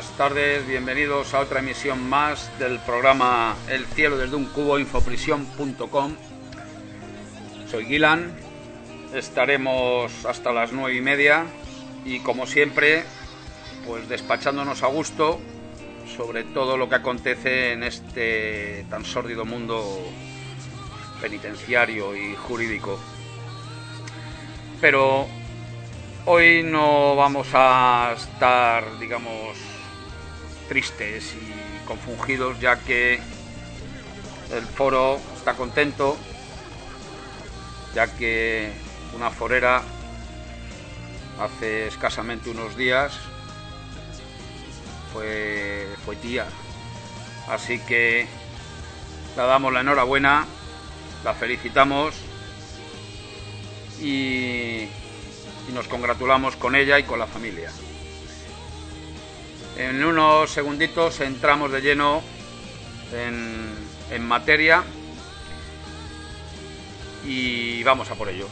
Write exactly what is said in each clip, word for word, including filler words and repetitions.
buenas tardes, bienvenidos a otra emisión más del programa El cielo desde un cubo, infoprisión punto com. Soy Guilan, estaremos hasta las nueve y media y como siempre, pues despachándonos a gusto sobre todo lo que acontece en este tan sórdido mundo penitenciario y jurídico. Pero hoy no vamos a estar, digamos, tristes y compungidos, ya que el foro está contento, ya que una forera hace escasamente unos días fue, fue tía. Así que le damos la enhorabuena, la felicitamos y... y nos congratulamos con ella y con la familia. En unos segunditos entramos de lleno en, en materia y vamos a por ello.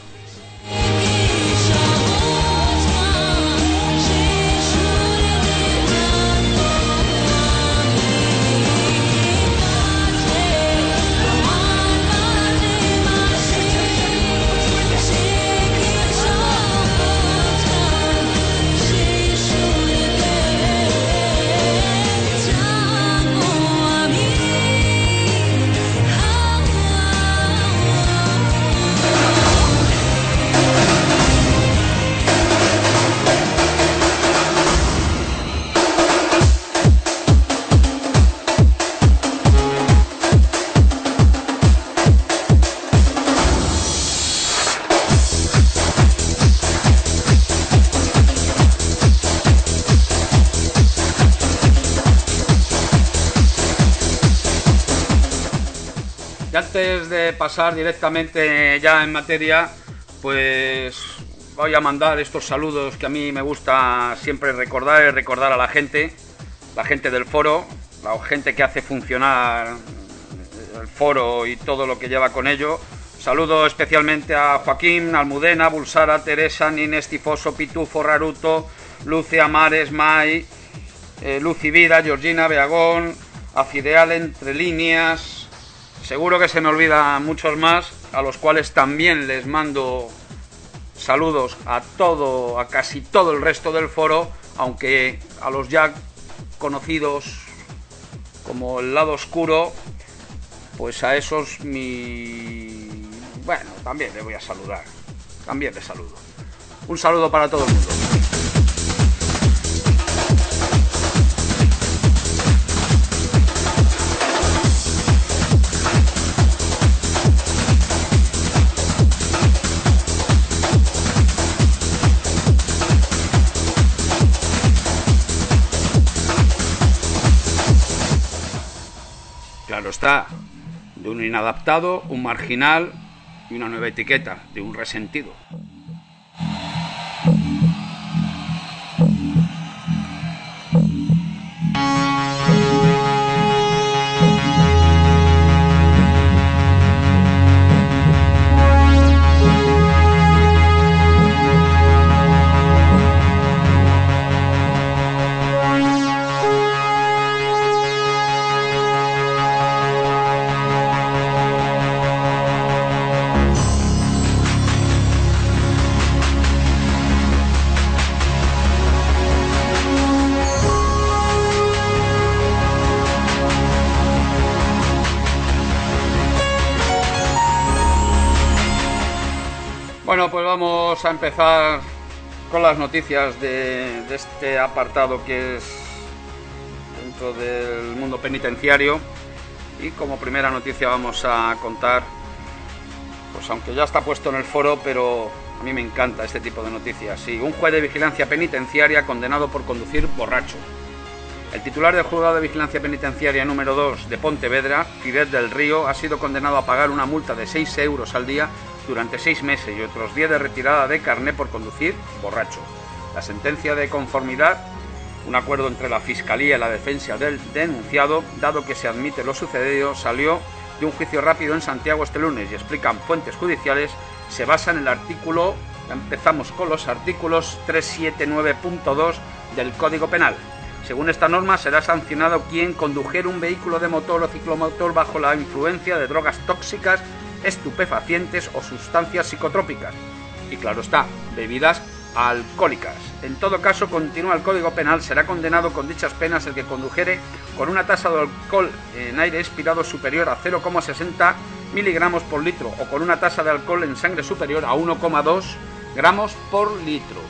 Y antes de pasar directamente ya en materia, pues voy a mandar estos saludos que a mí me gusta siempre recordar, es recordar a la gente, la gente del foro, la gente que hace funcionar el foro y todo lo que lleva con ello. Saludo especialmente a Joaquín, Almudena, Bulsara, Teresa, Nines, Tifoso, Pitufo, Raruto, Lucia, Mares, Mai, eh, Lucy Vida, Georgina, Beagón, Afideal, Entre Líneas. Seguro que se me olvidan muchos más, a los cuales también les mando saludos a todo, a casi todo el resto del foro, aunque a los ya conocidos como el lado oscuro, pues a esos mi... bueno, también les voy a saludar, también les saludo. Un saludo para todo el mundo. Claro está, de un inadaptado, un marginal y una nueva etiqueta, de un resentido. Bueno, pues vamos a empezar con las noticias de, de este apartado que es dentro del mundo penitenciario. Y como primera noticia vamos a contar, pues aunque ya está puesto en el foro, pero a mí me encanta este tipo de noticias. Sí, un juez de vigilancia penitenciaria condenado por conducir borracho. El titular del juzgado de vigilancia penitenciaria número dos de Pontevedra, Fidel del Río, ha sido condenado a pagar una multa de seis euros al día durante seis meses y otros diez de retirada de carné por conducir borracho. La sentencia de conformidad, un acuerdo entre la Fiscalía y la defensa del denunciado, dado que se admite lo sucedido, salió de un juicio rápido en Santiago este lunes y explican fuentes judiciales, se basa en el artículo, ya empezamos con los artículos trescientos setenta y nueve punto dos del Código Penal. Según esta norma, será sancionado quien condujera un vehículo de motor o ciclomotor bajo la influencia de drogas tóxicas, estupefacientes o sustancias psicotrópicas. Y claro está, bebidas alcohólicas. En todo caso, continúa el Código Penal, será condenado con dichas penas el que condujere con una tasa de alcohol en aire expirado superior a cero coma sesenta miligramos por litro o con una tasa de alcohol en sangre superior a uno coma dos gramos por litro.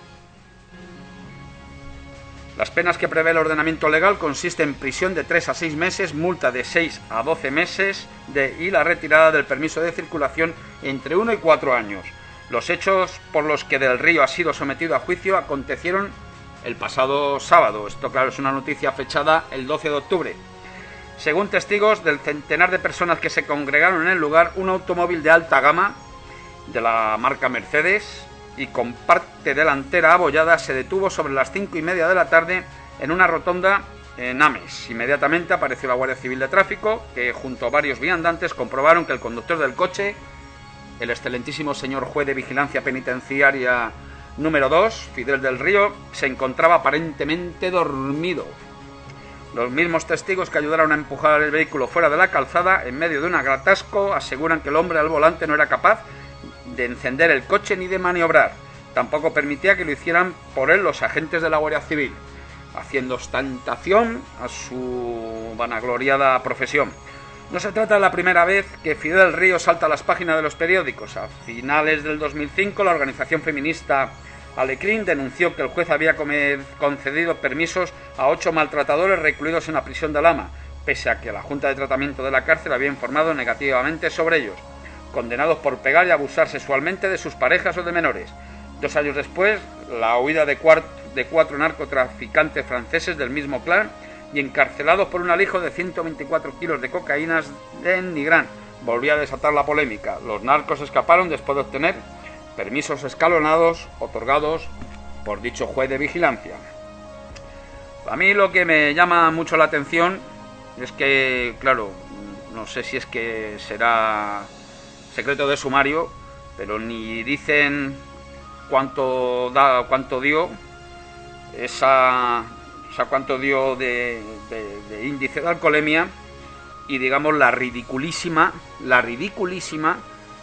Las penas que prevé el ordenamiento legal consisten en prisión de tres a seis meses, multa de seis a doce meses de, y la retirada del permiso de circulación entre uno y cuatro años. Los hechos por los que Del Río ha sido sometido a juicio acontecieron el pasado sábado. Esto, claro, es una noticia fechada el doce de octubre. Según testigos del centenar de personas que se congregaron en el lugar, un automóvil de alta gama de la marca Mercedes y con parte delantera abollada se detuvo sobre las cinco y media de la tarde en una rotonda en Ames. Inmediatamente apareció la Guardia Civil de Tráfico, que junto a varios viandantes comprobaron que el conductor del coche, el excelentísimo señor juez de vigilancia penitenciaria número dos, Fidel del Río, se encontraba aparentemente dormido. Los mismos testigos que ayudaron a empujar el vehículo fuera de la calzada en medio de un atasco aseguran que el hombre al volante no era capaz de encender el coche ni de maniobrar. Tampoco permitía que lo hicieran por él los agentes de la Guardia Civil, haciendo ostentación a su vanagloriada profesión. No se trata de la primera vez que Fidel del Río salta a las páginas de los periódicos. A finales del dos mil cinco, la organización feminista Alecrim denunció que el juez había concedido permisos a ocho maltratadores recluidos en la prisión de Lama, pese a que la Junta de Tratamiento de la cárcel había informado negativamente sobre ellos, condenados por pegar y abusar sexualmente de sus parejas o de menores. Dos años después, la huida de, de cuatro narcotraficantes franceses del mismo clan y encarcelados por un alijo de ciento veinticuatro kilos de cocaína en Nigrán, volvió a desatar la polémica. Los narcos escaparon después de obtener permisos escalonados otorgados por dicho juez de vigilancia. A mí lo que me llama mucho la atención es que, claro, no sé si es que será secreto de sumario, pero ni dicen cuánto da, cuánto dio esa, o sea, cuánto dio de, de, de índice de alcoholemia y, digamos, la ridiculísima, la ridiculísima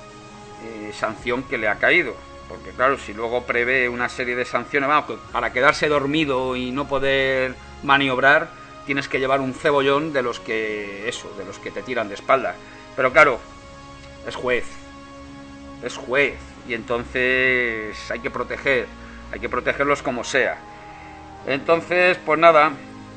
eh, sanción que le ha caído. Porque, claro, si luego prevé una serie de sanciones, vamos, para quedarse dormido y no poder maniobrar, tienes que llevar un cebollón de los que, eso, de los que te tiran de espaldas. Pero, claro, es juez, es juez, y entonces hay que proteger, hay que protegerlos como sea. Entonces, pues nada,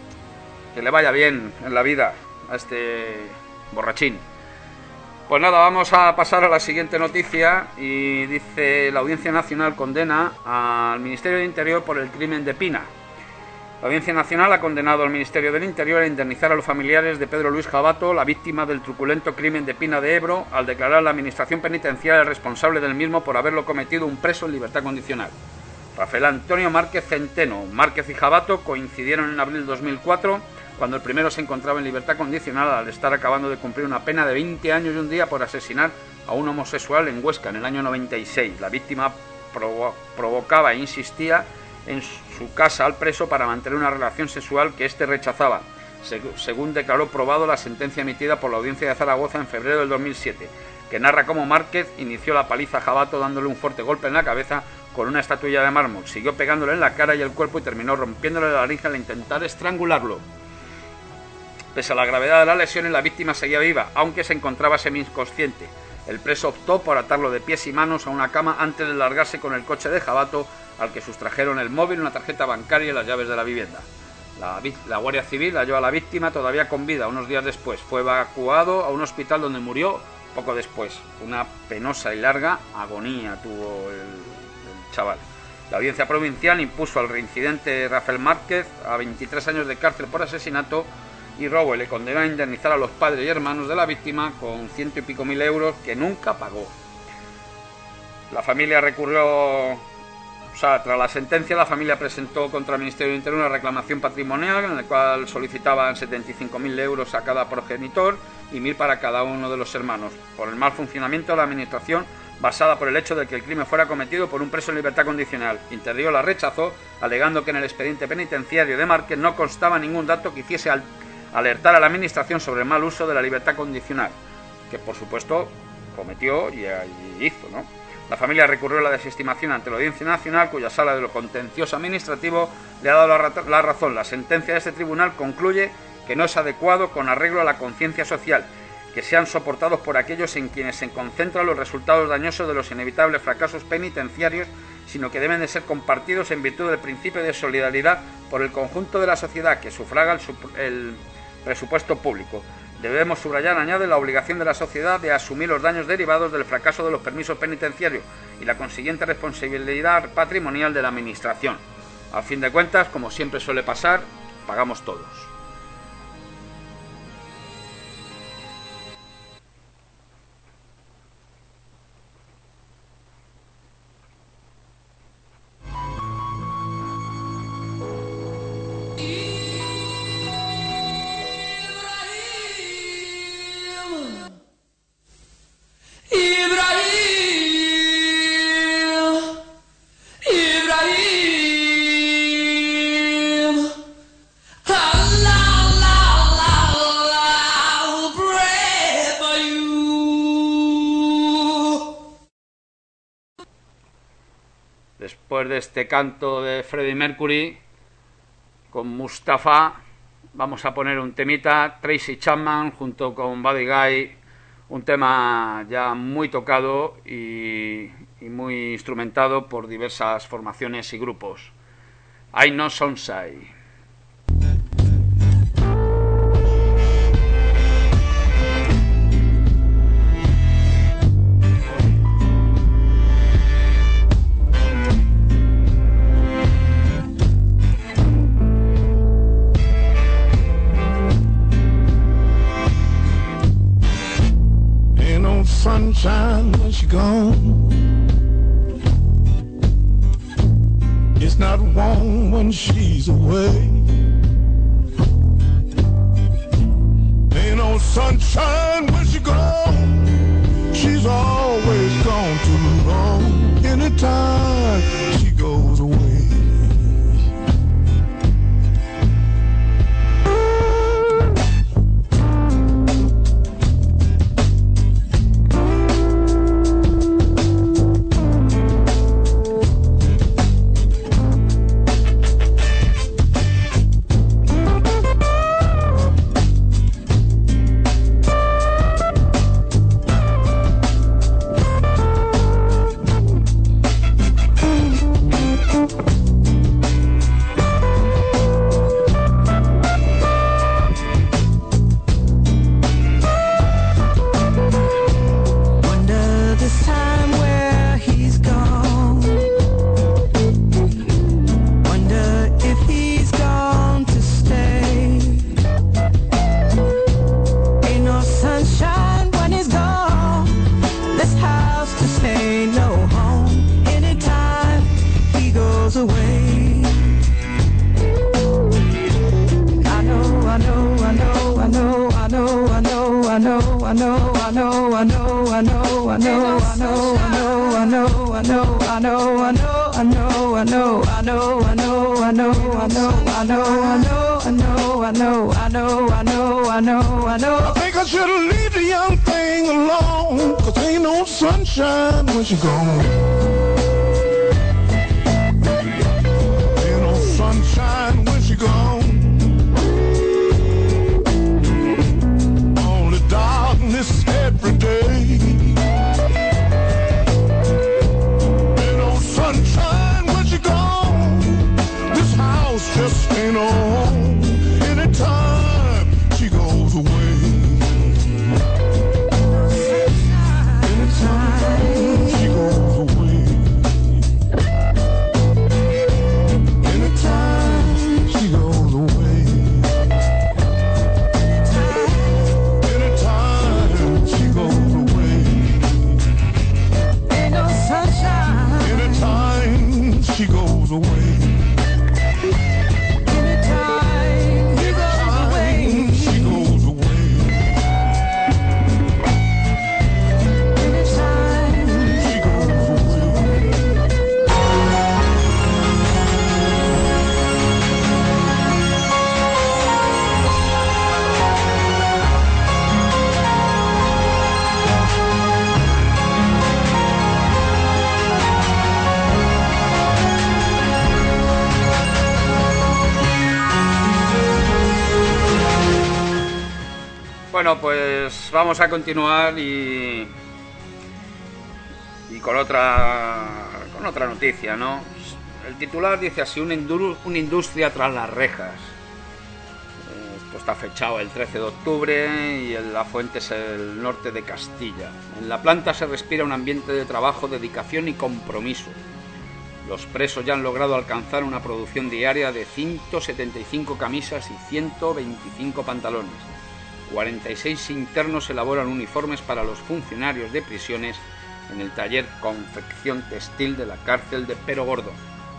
que le vaya bien en la vida a este borrachín. Pues nada, vamos a pasar a la siguiente noticia, y dice: la Audiencia Nacional condena al Ministerio del Interior por el crimen de Pina. La Audiencia Nacional ha condenado al Ministerio del Interior a indemnizar a los familiares de Pedro Luis Jabato, la víctima del truculento crimen de Pina de Ebro, al declarar a la Administración Penitenciaria responsable del mismo por haberlo cometido un preso en libertad condicional. Rafael Antonio Márquez Centeno. Márquez y Jabato coincidieron en abril de dos mil cuatro, cuando el primero se encontraba en libertad condicional al estar acabando de cumplir una pena de veinte años y un día por asesinar a un homosexual en Huesca en el año noventa y seis. La víctima provo- provocaba e insistía en su casa al preso para mantener una relación sexual que éste rechazaba, según declaró probado la sentencia emitida por la Audiencia de Zaragoza en febrero del dos mil siete, que narra cómo Márquez inició la paliza a Jabato dándole un fuerte golpe en la cabeza con una estatuilla de mármol, siguió pegándole en la cara y el cuerpo y terminó rompiéndole la laringe al intentar estrangularlo. Pese a la gravedad de las lesiones, la víctima seguía viva, aunque se encontraba semi-inconsciente. El preso optó por atarlo de pies y manos a una cama antes de largarse con el coche de Jabato, al que sustrajeron el móvil, una tarjeta bancaria y las llaves de la vivienda. La, la Guardia Civil halló a la víctima todavía con vida unos días después. Fue evacuado a un hospital donde murió poco después. Una penosa y larga agonía tuvo el, el chaval. La Audiencia Provincial impuso al reincidente Rafael Márquez a veintitrés años de cárcel por asesinato y robo, y le condenó a indemnizar a los padres y hermanos de la víctima con ciento y pico mil euros que nunca pagó. La familia recurrió, o sea, tras la sentencia, la familia presentó contra el Ministerio del Interior una reclamación patrimonial en la cual solicitaban setenta y cinco mil euros a cada progenitor y mil para cada uno de los hermanos, por el mal funcionamiento de la administración basada por el hecho de que el crimen fuera cometido por un preso en libertad condicional. Interdio la rechazó, alegando que en el expediente penitenciario de Márquez no constaba ningún dato que hiciese al alertar a la Administración sobre el mal uso de la libertad condicional, que por supuesto cometió y, y hizo, ¿no? La familia recurrió a la desestimación ante la Audiencia Nacional, cuya sala de lo contencioso administrativo le ha dado la, la razón. La sentencia de este tribunal concluye que no es adecuado, con arreglo a la conciencia social, que sean soportados por aquellos en quienes se concentran los resultados dañosos de los inevitables fracasos penitenciarios, sino que deben de ser compartidos en virtud del principio de solidaridad por el conjunto de la sociedad que sufraga el, el presupuesto público. Debemos subrayar, añade, la obligación de la sociedad de asumir los daños derivados del fracaso de los permisos penitenciarios y la consiguiente responsabilidad patrimonial de la Administración. A fin de cuentas, como siempre suele pasar, pagamos todos. Después de este canto de Freddie Mercury, con Mustafa, vamos a poner un temita, Tracy Chapman junto con Buddy Guy, un tema ya muy tocado y, y muy instrumentado por diversas formaciones y grupos. I Know Sunshine. Sunshine when she gone. It's not warm when she's away. Ain't no sunshine when she gone. She's always gone too long. Anytime she goes away. Sunshine when she gone. Ain't no sunshine when she gone. Only darkness every day. Ain't no sunshine when she gone. This house just ain't no home. Anytime she goes away. She goes away. Bueno, pues vamos a continuar y, y con otra con otra noticia, ¿no? El titular dice así: una, una industria tras las rejas. Esto está fechado el trece de octubre y la fuente es el norte de Castilla. En la planta se respira un ambiente de trabajo, dedicación y compromiso. Los presos ya han logrado alcanzar una producción diaria de ciento setenta y cinco camisas y ciento veinticinco pantalones. cuarenta y seis internos elaboran uniformes para los funcionarios de prisiones en el taller Confección Textil de la cárcel de Perogordo.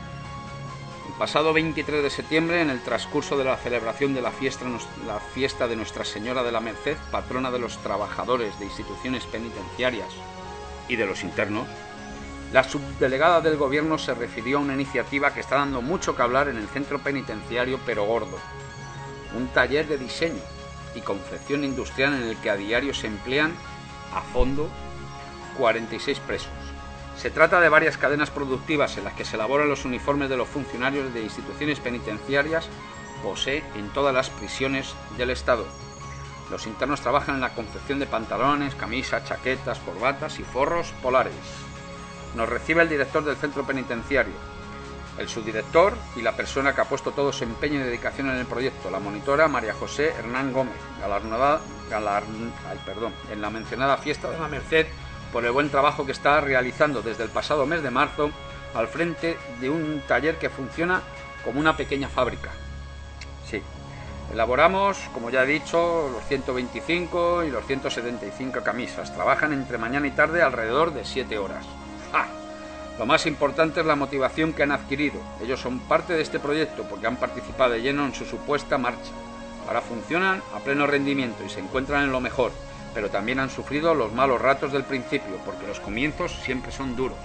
El pasado veintitrés de septiembre, en el transcurso de la celebración de la fiesta, la fiesta de Nuestra Señora de la Merced, patrona de los trabajadores de instituciones penitenciarias y de los internos, la subdelegada del Gobierno se refirió a una iniciativa que está dando mucho que hablar en el centro penitenciario Perogordo, un taller de diseño y confección industrial en el que a diario se emplean a fondo cuarenta y seis presos. Se trata de varias cadenas productivas en las que se elaboran los uniformes de los funcionarios de instituciones penitenciarias posee en todas las prisiones del Estado. Los internos trabajan en la confección de pantalones, camisas, chaquetas, corbatas y forros polares. Nos recibe el director del centro penitenciario, el subdirector y la persona que ha puesto todo su empeño y dedicación en el proyecto, la monitora María José Hernán Gómez, galardonada galar, ay, perdón, en la mencionada fiesta de la Merced por el buen trabajo que está realizando desde el pasado mes de marzo al frente de un taller que funciona como una pequeña fábrica. Sí, elaboramos, como ya he dicho, los ciento veinticinco y los ciento setenta y cinco camisas. Trabajan entre mañana y tarde alrededor de siete horas. ¡Ah! Lo más importante es la motivación que han adquirido. Ellos son parte de este proyecto porque han participado de lleno en su supuesta marcha. Ahora funcionan a pleno rendimiento y se encuentran en lo mejor, pero también han sufrido los malos ratos del principio, porque los comienzos siempre son duros.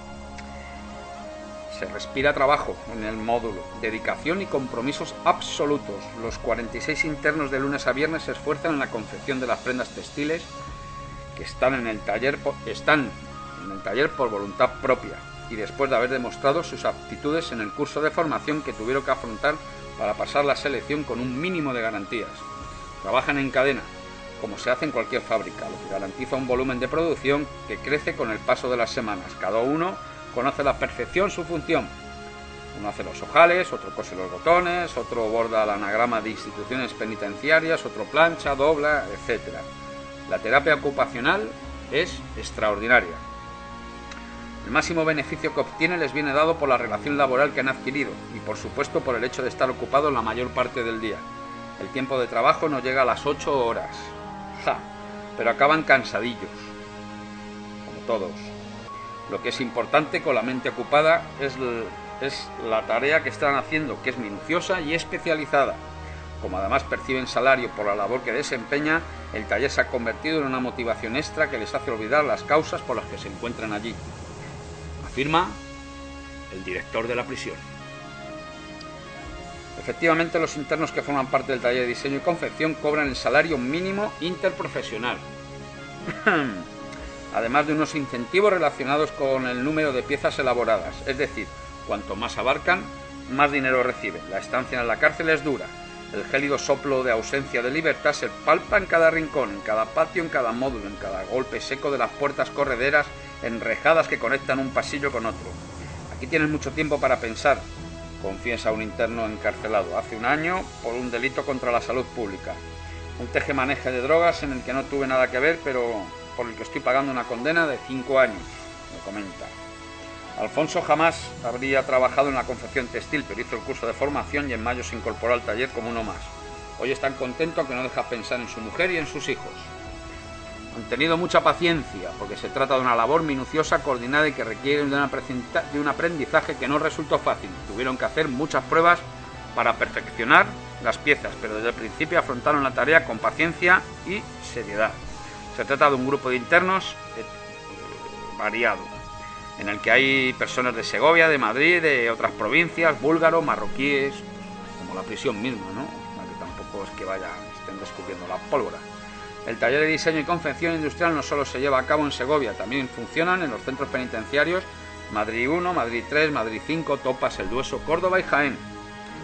Se respira trabajo en el módulo, dedicación y compromisos absolutos. Los cuarenta y seis internos de lunes a viernes se esfuerzan en la confección de las prendas textiles que están en el taller, están en el taller por voluntad propia y después de haber demostrado sus aptitudes en el curso de formación que tuvieron que afrontar para pasar la selección con un mínimo de garantías. Trabajan en cadena, como se hace en cualquier fábrica, lo que garantiza un volumen de producción que crece con el paso de las semanas. Cada uno conoce a la perfección su función. Uno hace los ojales, otro cose los botones, otro borda el anagrama de instituciones penitenciarias, otro plancha, dobla, etcétera. La terapia ocupacional es extraordinaria. El máximo beneficio que obtienen les viene dado por la relación laboral que han adquirido y por supuesto por el hecho de estar ocupados la mayor parte del día. El tiempo de trabajo no llega a las ocho horas. ¡Ja! Pero acaban cansadillos, como todos. Lo que es importante con la mente ocupada es, es la tarea que están haciendo, que es minuciosa y especializada. Como además perciben salario por la labor que desempeña, el taller se ha convertido en una motivación extra que les hace olvidar las causas por las que se encuentran allí. Afirma el director de la prisión. Efectivamente, los internos que forman parte del taller de diseño y confección cobran el salario mínimo interprofesional, además de unos incentivos relacionados con el número de piezas elaboradas, es decir, cuanto más abarcan, más dinero reciben. La estancia en la cárcel es dura. El gélido soplo de ausencia de libertad se palpa en cada rincón, en cada patio, en cada módulo, en cada golpe seco de las puertas correderas enrejadas que conectan un pasillo con otro. Aquí tienes mucho tiempo para pensar, confiesa un interno encarcelado hace un año por un delito contra la salud pública. Un tejemaneje de drogas en el que no tuve nada que ver, pero por el que estoy pagando una condena de cinco años, me comenta. Alfonso jamás habría trabajado en la confección textil, pero hizo el curso de formación y en mayo se incorporó al taller como uno más. Hoy es tan contento que no deja pensar en su mujer y en sus hijos. Han tenido mucha paciencia, porque se trata de una labor minuciosa, coordinada y que requiere de un aprendizaje que no resultó fácil. Tuvieron que hacer muchas pruebas para perfeccionar las piezas, pero desde el principio afrontaron la tarea con paciencia y seriedad. Se trata de un grupo de internos eh, variado, en el que hay personas de Segovia, de Madrid, de otras provincias, búlgaros, marroquíes, como la prisión misma, ¿no? Que tampoco es que vayan, estén descubriendo la pólvora. El taller de diseño y confección industrial no solo se lleva a cabo en Segovia, también funcionan en los centros penitenciarios Madrid uno, Madrid tres, Madrid cinco, Topas, El Dueso, Córdoba y Jaén. El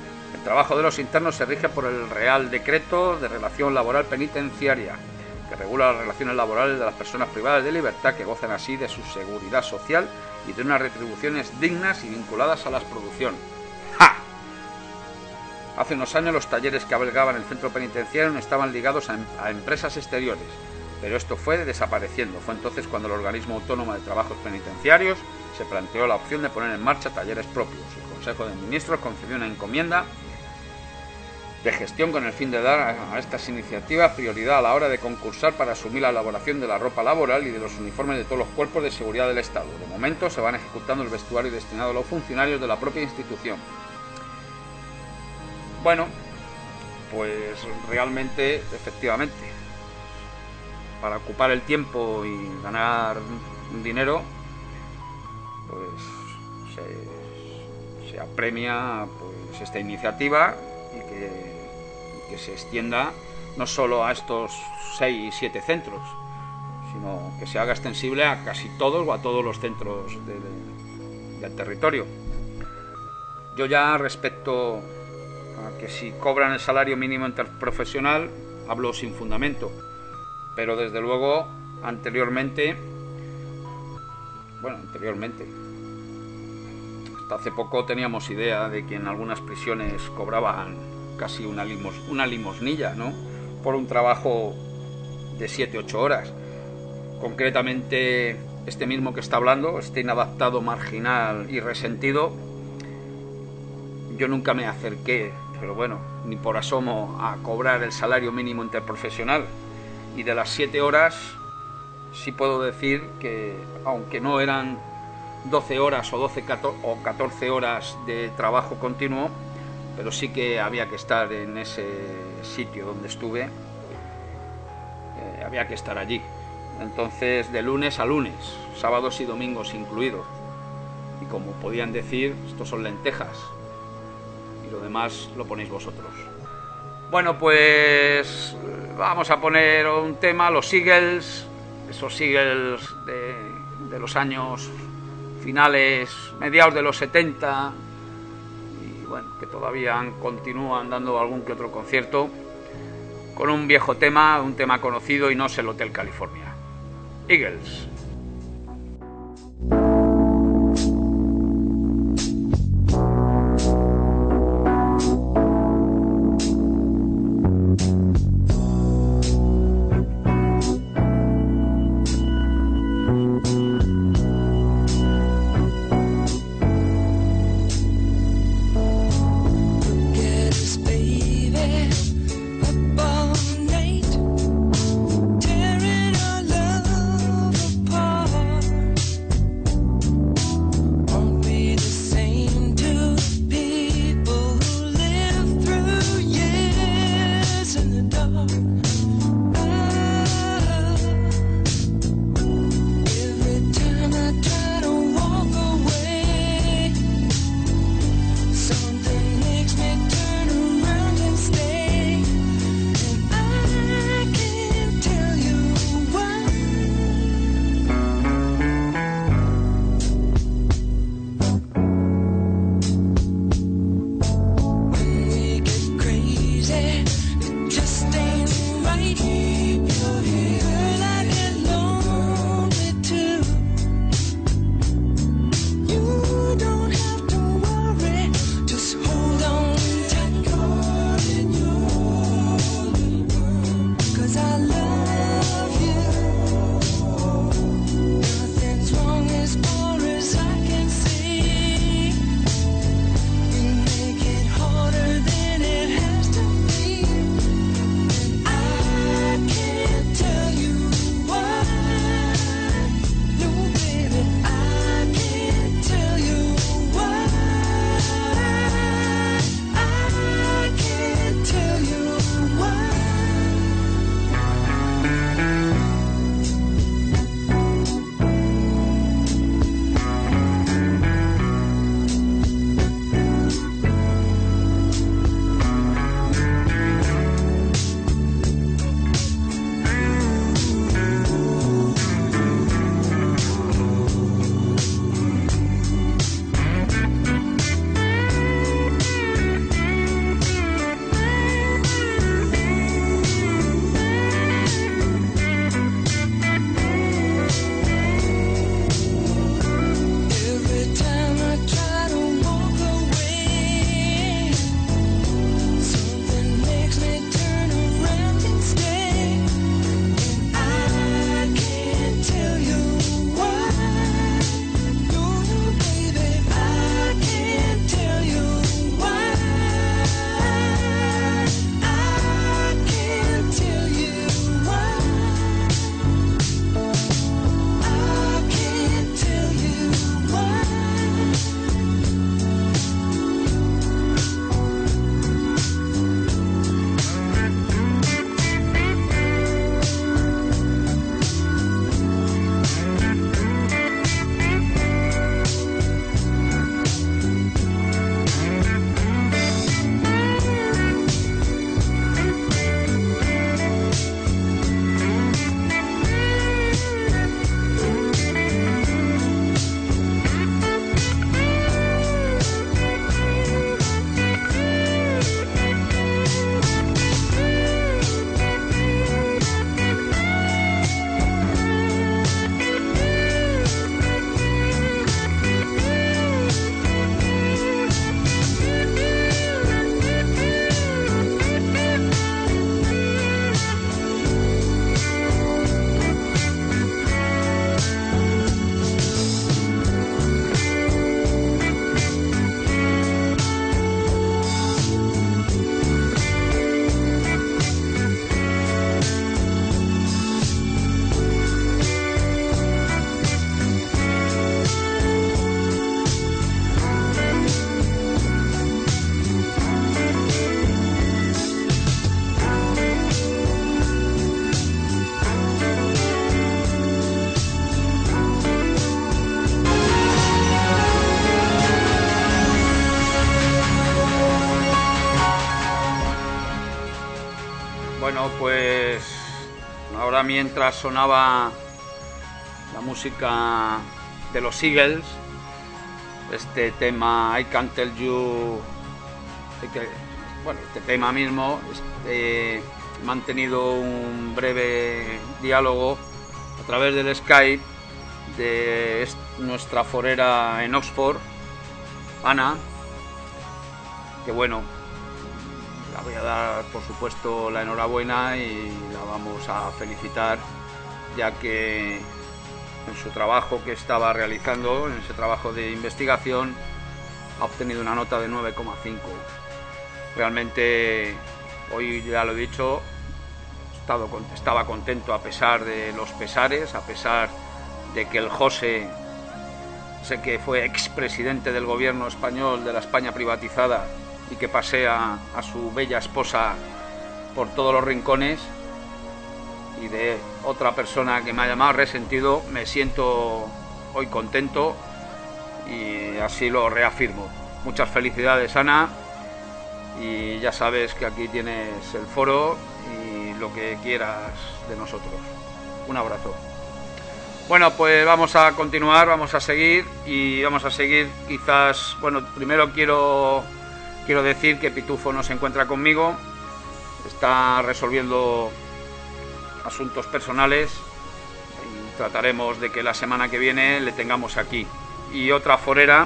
trabajo de los internos se rige por el Real Decreto de Relación Laboral Penitenciaria, que regula las relaciones laborales de las personas privadas de libertad, que gozan así de su seguridad social y de unas retribuciones dignas y vinculadas a la producción. ¡Ja! Hace unos años los talleres que albergaban el centro penitenciario no estaban ligados a, em a empresas exteriores, pero esto fue desapareciendo. Fue entonces cuando el Organismo Autónomo de Trabajos Penitenciarios se planteó la opción de poner en marcha talleres propios. El Consejo de Ministros concedió una encomienda de gestión con el fin de dar a estas iniciativas prioridad a la hora de concursar para asumir la elaboración de la ropa laboral y de los uniformes de todos los cuerpos de seguridad del Estado. De momento se van ejecutando el vestuario destinado a los funcionarios de la propia institución. Bueno, pues realmente, efectivamente, para ocupar el tiempo y ganar dinero, pues se, se apremia pues esta iniciativa y que, y que se extienda no solo a estos seis, siete centros, sino que se haga extensible a casi todos o a todos los centros de, de, del territorio. Yo ya respecto a que si cobran el salario mínimo interprofesional, hablo sin fundamento, pero desde luego anteriormente, bueno, anteriormente, hasta hace poco teníamos idea de que en algunas prisiones cobraban casi una, limos, una limosnilla, ¿no?, por un trabajo de siete ocho horas. Concretamente, este mismo que está hablando, este inadaptado, marginal y resentido, yo nunca me acerqué, pero bueno, ni por asomo, a cobrar el salario mínimo interprofesional. Y de las siete horas, sí puedo decir que, aunque no eran doce horas o doce o catorce horas de trabajo continuo, pero sí que había que estar en ese sitio donde estuve, eh, había que estar allí. Entonces, de lunes a lunes, sábados y domingos incluidos. Y como podían decir, estos son lentejas, y lo demás lo ponéis vosotros. Bueno, pues vamos a poner un tema, los Eagles, esos Eagles de, de los años finales, mediados de los setenta, y bueno, que todavía continúan dando algún que otro concierto, con un viejo tema, un tema conocido, y no es el Hotel California. Eagles. Tearing our love apart. pues ahora mientras sonaba la música de los Eagles, este tema I Can't Tell You, bueno, este tema mismo, este, he mantenido un breve diálogo a través del Skype de nuestra forera en Oxford, Ana, que bueno, la voy a dar por supuesto la enhorabuena y la vamos a felicitar, ya que en su trabajo que estaba realizando, en ese trabajo de investigación, ha obtenido una nota de nueve coma cinco. Realmente, hoy ya lo he dicho, estaba contento a pesar de los pesares, a pesar de que el José, sé que fue expresidente del gobierno español, de la España privatizada, y que pasea a su bella esposa por todos los rincones, y de otra persona que me ha llamado resentido, me siento hoy contento y así lo reafirmo. Muchas felicidades, Ana, y ya sabes que aquí tienes el foro y lo que quieras de nosotros. Un abrazo. Bueno, pues vamos a continuar, vamos a seguir y vamos a seguir quizás, bueno, primero quiero, quiero decir que Pitufo no se encuentra conmigo, está resolviendo asuntos personales y trataremos de que la semana que viene le tengamos aquí. Y otra forera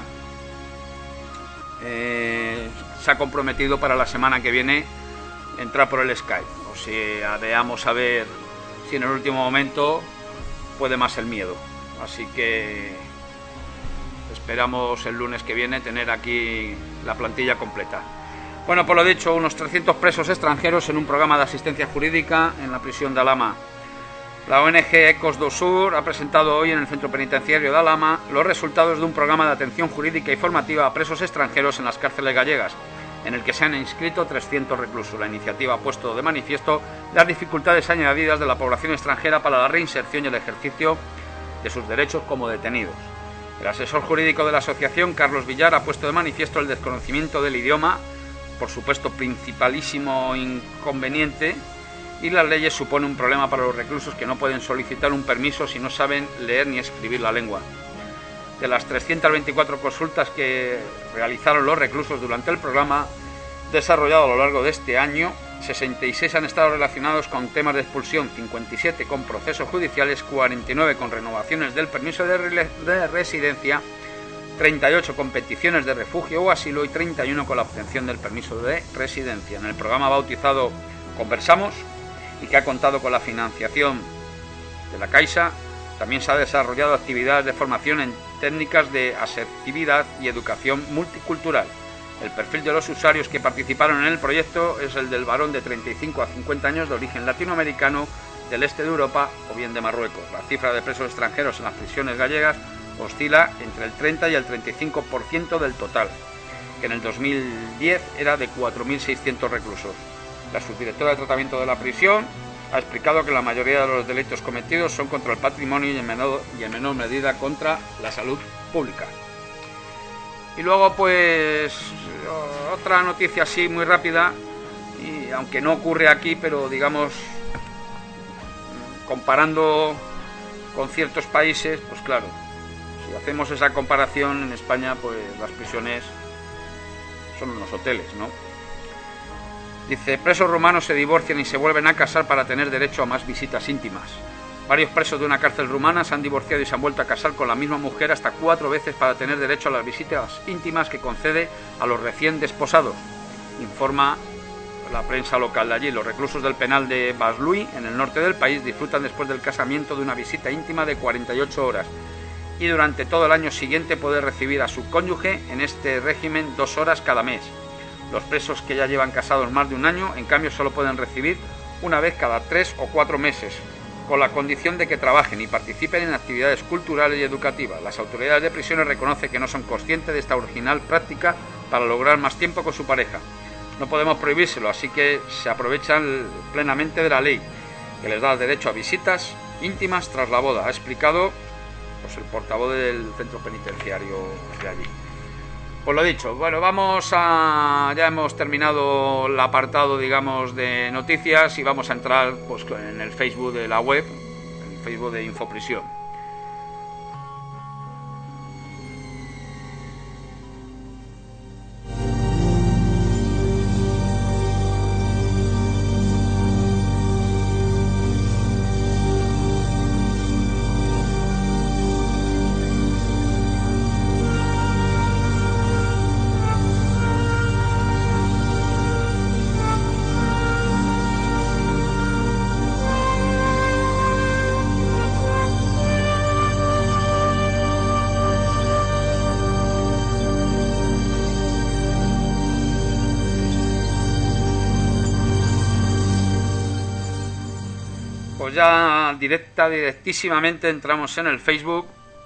eh, se ha comprometido para la semana que viene entrar por el Skype, o sea, veamos a ver si en el último momento puede más el miedo, así que esperamos el lunes que viene tener aquí la plantilla completa. Bueno, por lo dicho, unos trescientos presos extranjeros en un programa de asistencia jurídica en la prisión de Alhama. La O N G Ecos do Sur ha presentado hoy en el centro penitenciario de Alhama los resultados de un programa de atención jurídica y formativa a presos extranjeros en las cárceles gallegas, en el que se han inscrito trescientos reclusos. La iniciativa ha puesto de manifiesto las dificultades añadidas de la población extranjera para la reinserción y el ejercicio de sus derechos como detenidos. El asesor jurídico de la asociación, Carlos Villar, ha puesto de manifiesto el desconocimiento del idioma, por supuesto principalísimo inconveniente, y las leyes supone un problema para los reclusos que no pueden solicitar un permiso si no saben leer ni escribir la lengua. De las trescientas veinticuatro consultas que realizaron los reclusos durante el programa desarrollado a lo largo de este año, sesenta y seis han estado relacionados con temas de expulsión, cincuenta y siete con procesos judiciales, cuarenta y nueve con renovaciones del permiso de, re de residencia, treinta y ocho con peticiones de refugio o asilo y treinta y uno con la obtención del permiso de residencia. En el programa bautizado Conversamos, y que ha contado con la financiación de la Caixa, también se ha desarrollado actividades de formación en técnicas de asertividad y educación multicultural. El perfil de los usuarios que participaron en el proyecto es el del varón de treinta y cinco a cincuenta años de origen latinoamericano del este de Europa o bien de Marruecos. La cifra de presos extranjeros en las prisiones gallegas oscila entre el treinta y el treinta y cinco por ciento del total, que en el dos mil diez era de cuatro mil seiscientos reclusos. La subdirectora de tratamiento de la prisión ha explicado que la mayoría de los delitos cometidos son contra el patrimonio y en menor, y en menor medida contra la salud pública. Y luego pues otra noticia así muy rápida, y aunque no ocurre aquí, pero digamos comparando con ciertos países, pues claro, si hacemos esa comparación en España, pues las prisiones son unos hoteles, ¿no? Dice, presos rumanos se divorcian y se vuelven a casar para tener derecho a más visitas íntimas. Varios presos de una cárcel rumana se han divorciado y se han vuelto a casar con la misma mujer hasta cuatro veces para tener derecho a las visitas íntimas que concede a los recién desposados, informa la prensa local de allí. Los reclusos del penal de Vaslui, en el norte del país, disfrutan después del casamiento de una visita íntima de cuarenta y ocho horas y durante todo el año siguiente puede recibir a su cónyuge en este régimen dos horas cada mes. Los presos que ya llevan casados más de un año, en cambio, solo pueden recibir una vez cada tres o cuatro meses, con la condición de que trabajen y participen en actividades culturales y educativas. Las autoridades de prisiones reconocen que no son conscientes de esta original práctica para lograr más tiempo con su pareja. No podemos prohibírselo, así que se aprovechan plenamente de la ley, que les da el derecho a visitas íntimas tras la boda, ha explicado pues, el portavoz del centro penitenciario de allí. Pues lo dicho, bueno, vamos a... ya hemos terminado el apartado, digamos, de noticias y vamos a entrar pues en el Facebook de la web, el Facebook de Infoprisión. Pues ya directa, directísimamente entramos en el Facebook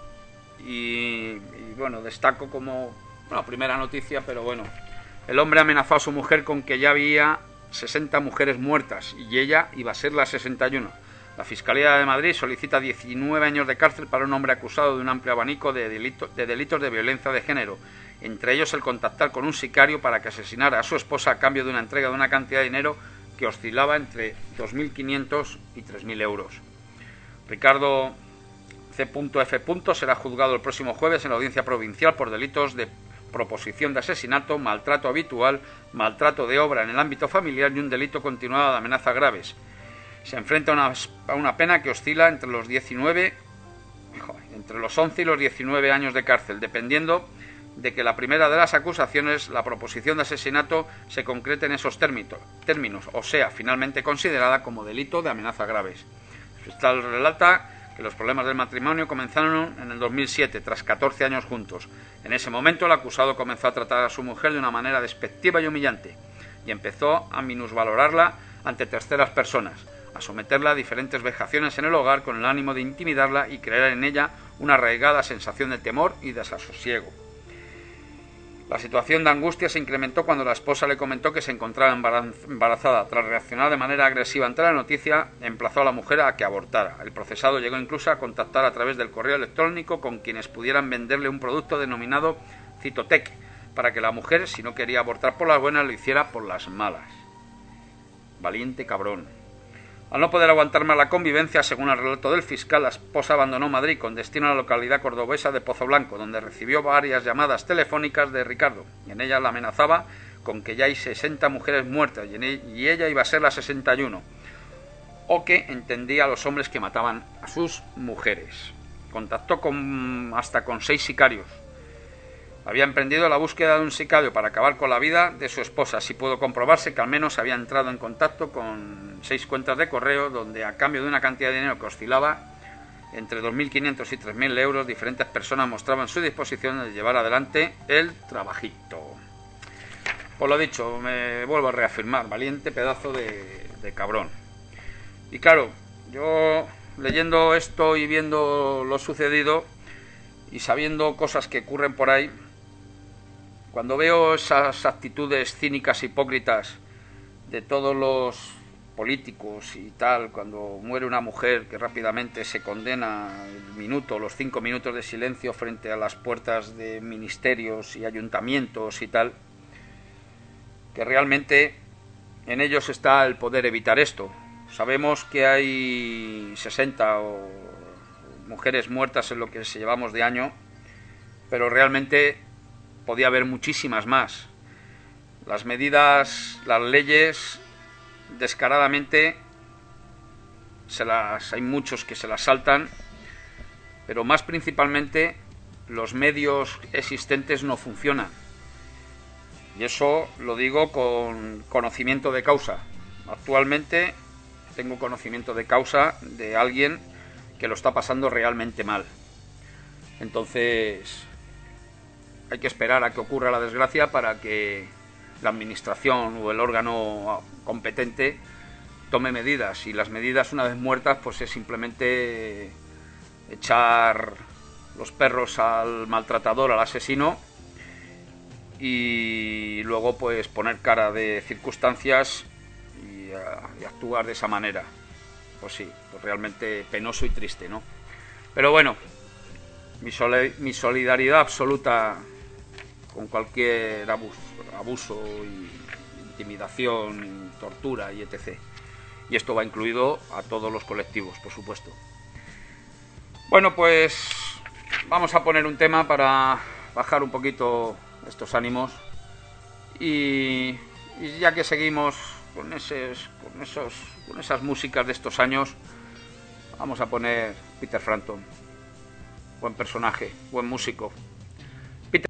y, y bueno, destaco como, bueno, primera noticia, pero bueno, el hombre amenazó a su mujer con que ya había sesenta mujeres muertas y ella iba a ser la sesenta y uno. La Fiscalía de Madrid solicita diecinueve años de cárcel para un hombre acusado de un amplio abanico de, delito, de delitos de violencia de género, entre ellos el contactar con un sicario para que asesinara a su esposa a cambio de una entrega de una cantidad de dinero que oscilaba entre dos mil quinientos y tres mil euros. Ricardo C F será juzgado el próximo jueves en la audiencia provincial por delitos de proposición de asesinato, maltrato habitual, maltrato de obra en el ámbito familiar y un delito continuado de amenazas graves. Se enfrenta a una, a una pena que oscila entre los diecinueve, joder, entre los once y los diecinueve años de cárcel, dependiendo de que la primera de las acusaciones, la proposición de asesinato, se concrete en esos términos, términos, o sea, finalmente considerada como delito de amenazas graves. El fiscal relata que los problemas del matrimonio comenzaron en el dos mil siete, tras catorce años juntos. En ese momento el acusado comenzó a tratar a su mujer de una manera despectiva y humillante, y empezó a minusvalorarla ante terceras personas, a someterla a diferentes vejaciones en el hogar con el ánimo de intimidarla y crear en ella una arraigada sensación de temor y desasosiego. La situación de angustia se incrementó cuando la esposa le comentó que se encontraba embarazada. Tras reaccionar de manera agresiva ante la noticia, emplazó a la mujer a que abortara. El procesado llegó incluso a contactar a través del correo electrónico con quienes pudieran venderle un producto denominado Cytotec, para que la mujer, si no quería abortar por las buenas, lo hiciera por las malas. Valiente cabrón. Al no poder aguantar más la convivencia, según el relato del fiscal, la esposa abandonó Madrid con destino a la localidad cordobesa de Pozoblanco, donde recibió varias llamadas telefónicas de Ricardo, y en ellas la amenazaba con que ya hay sesenta mujeres muertas y ella iba a ser la sesenta y uno, o que entendía a los hombres que mataban a sus mujeres. Contactó con, hasta con seis sicarios. Había emprendido la búsqueda de un sicario para acabar con la vida de su esposa. Así pudo comprobarse que al menos había entrado en contacto con seis cuentas de correo donde, a cambio de una cantidad de dinero que oscilaba entre dos mil quinientos y tres mil euros, diferentes personas mostraban su disposición de llevar adelante el trabajito. Por lo dicho, me vuelvo a reafirmar, valiente pedazo de, de cabrón. Y claro, yo leyendo esto y viendo lo sucedido y sabiendo cosas que ocurren por ahí, cuando veo esas actitudes cínicas e hipócritas de todos los políticos y tal, cuando muere una mujer que rápidamente se condena el minuto, los cinco minutos de silencio frente a las puertas de ministerios y ayuntamientos y tal, que realmente en ellos está el poder evitar esto. Sabemos que hay sesenta o mujeres muertas en lo que se llevamos de año, pero realmente podía haber muchísimas más. Las medidas, las leyes, descaradamente se las, hay muchos que se las saltan, pero más principalmente los medios existentes no funcionan. Y eso lo digo con conocimiento de causa. Actualmente tengo conocimiento de causa de alguien que lo está pasando realmente mal. Entonces hay que esperar a que ocurra la desgracia para que la administración o el órgano competente tome medidas, y las medidas, una vez muertas, pues es simplemente echar los perros al maltratador, al asesino, y luego pues poner cara de circunstancias y, uh, y actuar de esa manera. Pues sí, pues realmente penoso y triste, ¿no? Pero bueno, mi, sole, mi solidaridad absoluta con cualquier abuso, abuso y intimidación, tortura y etcétera. Y esto va incluido a todos los colectivos, por supuesto. Bueno, pues vamos a poner un tema para bajar un poquito estos ánimos y, y ya que seguimos con, esos, con, esos, con esas músicas de estos años, vamos a poner Peter Frampton. Buen personaje, buen músico. Peter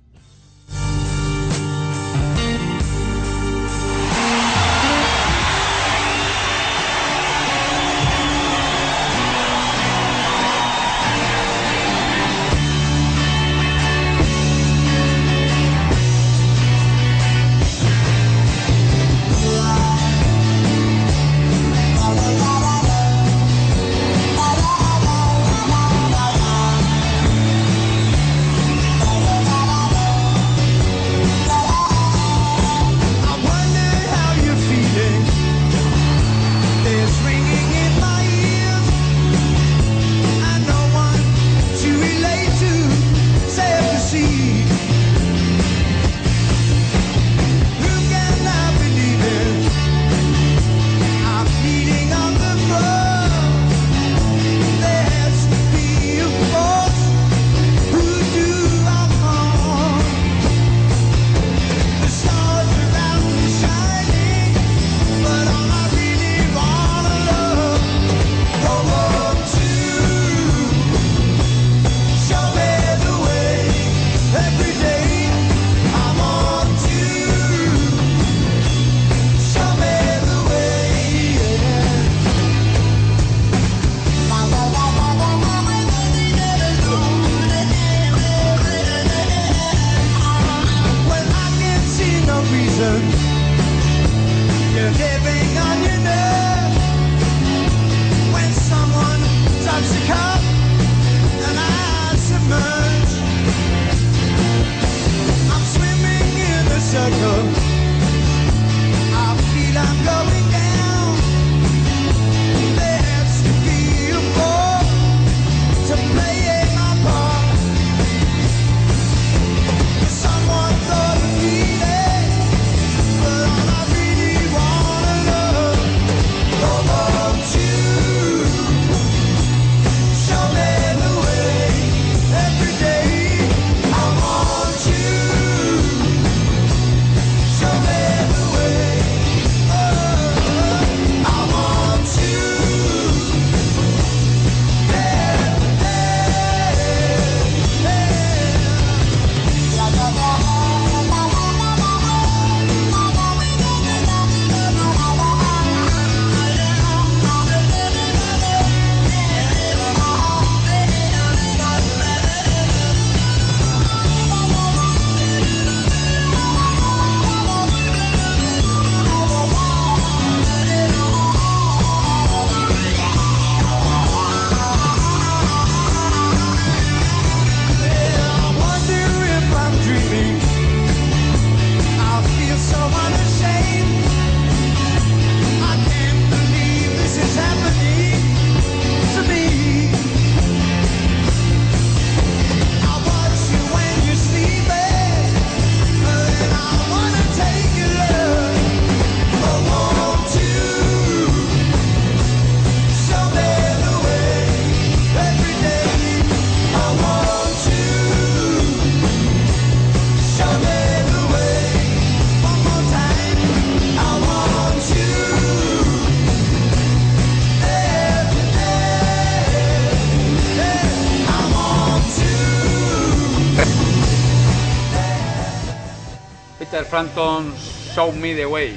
Frampton, Show Me the Way.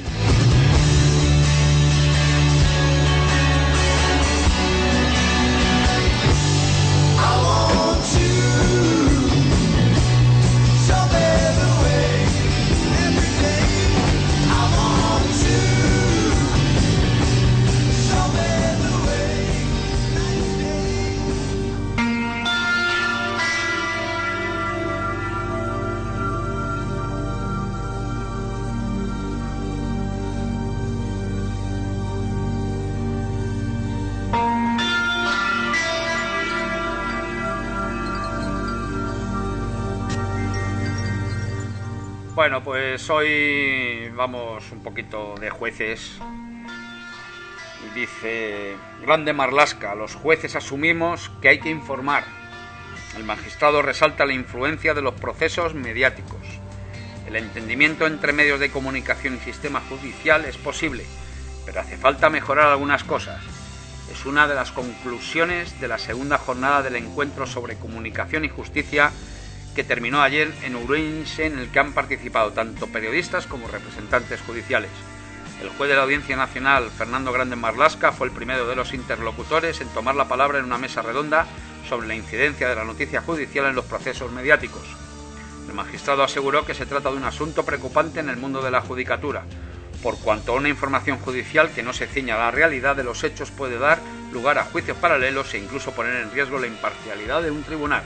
Bueno, pues hoy vamos un poquito de jueces. Y dice Grande Marlaska: los jueces asumimos que hay que informar. El magistrado resalta la influencia de los procesos mediáticos. El entendimiento entre medios de comunicación y sistema judicial es posible, pero hace falta mejorar algunas cosas. Es una de las conclusiones de la segunda jornada del encuentro sobre comunicación y justicia que terminó ayer en Ourense, en el que han participado tanto periodistas como representantes judiciales. El juez de la Audiencia Nacional, Fernando Grande Marlaska, fue el primero de los interlocutores en tomar la palabra en una mesa redonda sobre la incidencia de la noticia judicial en los procesos mediáticos. El magistrado aseguró que se trata de un asunto preocupante en el mundo de la judicatura, por cuanto una información judicial que no se ciña a la realidad de los hechos puede dar lugar a juicios paralelos e incluso poner en riesgo la imparcialidad de un tribunal.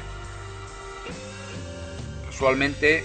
Casualmente,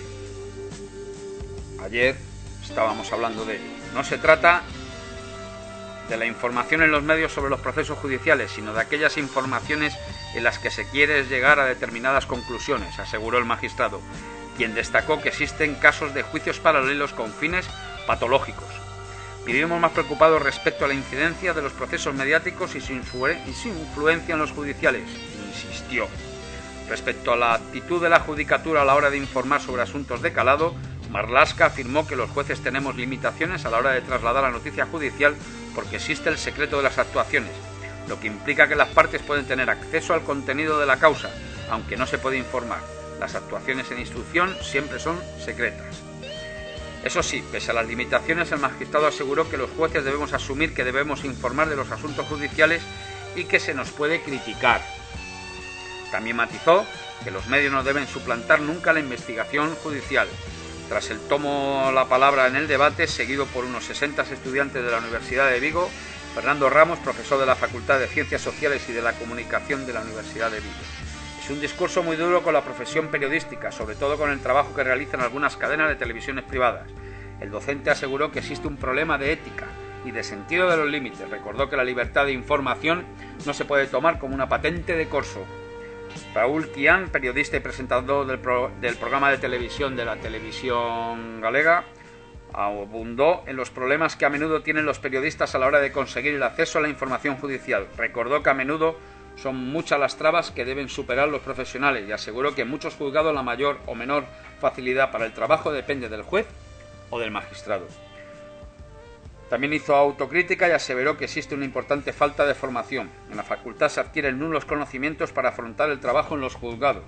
ayer estábamos hablando de ello. No se trata de la información en los medios sobre los procesos judiciales, sino de aquellas informaciones en las que se quiere llegar a determinadas conclusiones, aseguró el magistrado, quien destacó que existen casos de juicios paralelos con fines patológicos. Vivimos más preocupados respecto a la incidencia de los procesos mediáticos y su, influ- y su influencia en los judiciales, insistió. Respecto a la actitud de la judicatura a la hora de informar sobre asuntos de calado, Marlaska afirmó que los jueces tenemos limitaciones a la hora de trasladar la noticia judicial porque existe el secreto de las actuaciones, lo que implica que las partes pueden tener acceso al contenido de la causa, aunque no se puede informar. Las actuaciones en instrucción siempre son secretas. Eso sí, pese a las limitaciones, el magistrado aseguró que los jueces debemos asumir que debemos informar de los asuntos judiciales y que se nos puede criticar. También matizó que los medios no deben suplantar nunca la investigación judicial. Tras el tomo la palabra en el debate, seguido por unos sesenta estudiantes de la Universidad de Vigo, Fernando Ramos, profesor de la Facultad de Ciencias Sociales y de la Comunicación de la Universidad de Vigo. Es un discurso muy duro con la profesión periodística, sobre todo con el trabajo que realizan algunas cadenas de televisiones privadas. El docente aseguró que existe un problema de ética y de sentido de los límites. Recordó que la libertad de información no se puede tomar como una patente de corso. Raúl Quián, periodista y presentador del, pro, del programa de televisión de la televisión galega, abundó en los problemas que a menudo tienen los periodistas a la hora de conseguir el acceso a la información judicial. Recordó que a menudo son muchas las trabas que deben superar los profesionales y aseguró que en muchos juzgados la mayor o menor facilidad para el trabajo depende del juez o del magistrado. También hizo autocrítica y aseveró que existe una importante falta de formación. En la facultad se adquieren nulos conocimientos para afrontar el trabajo en los juzgados.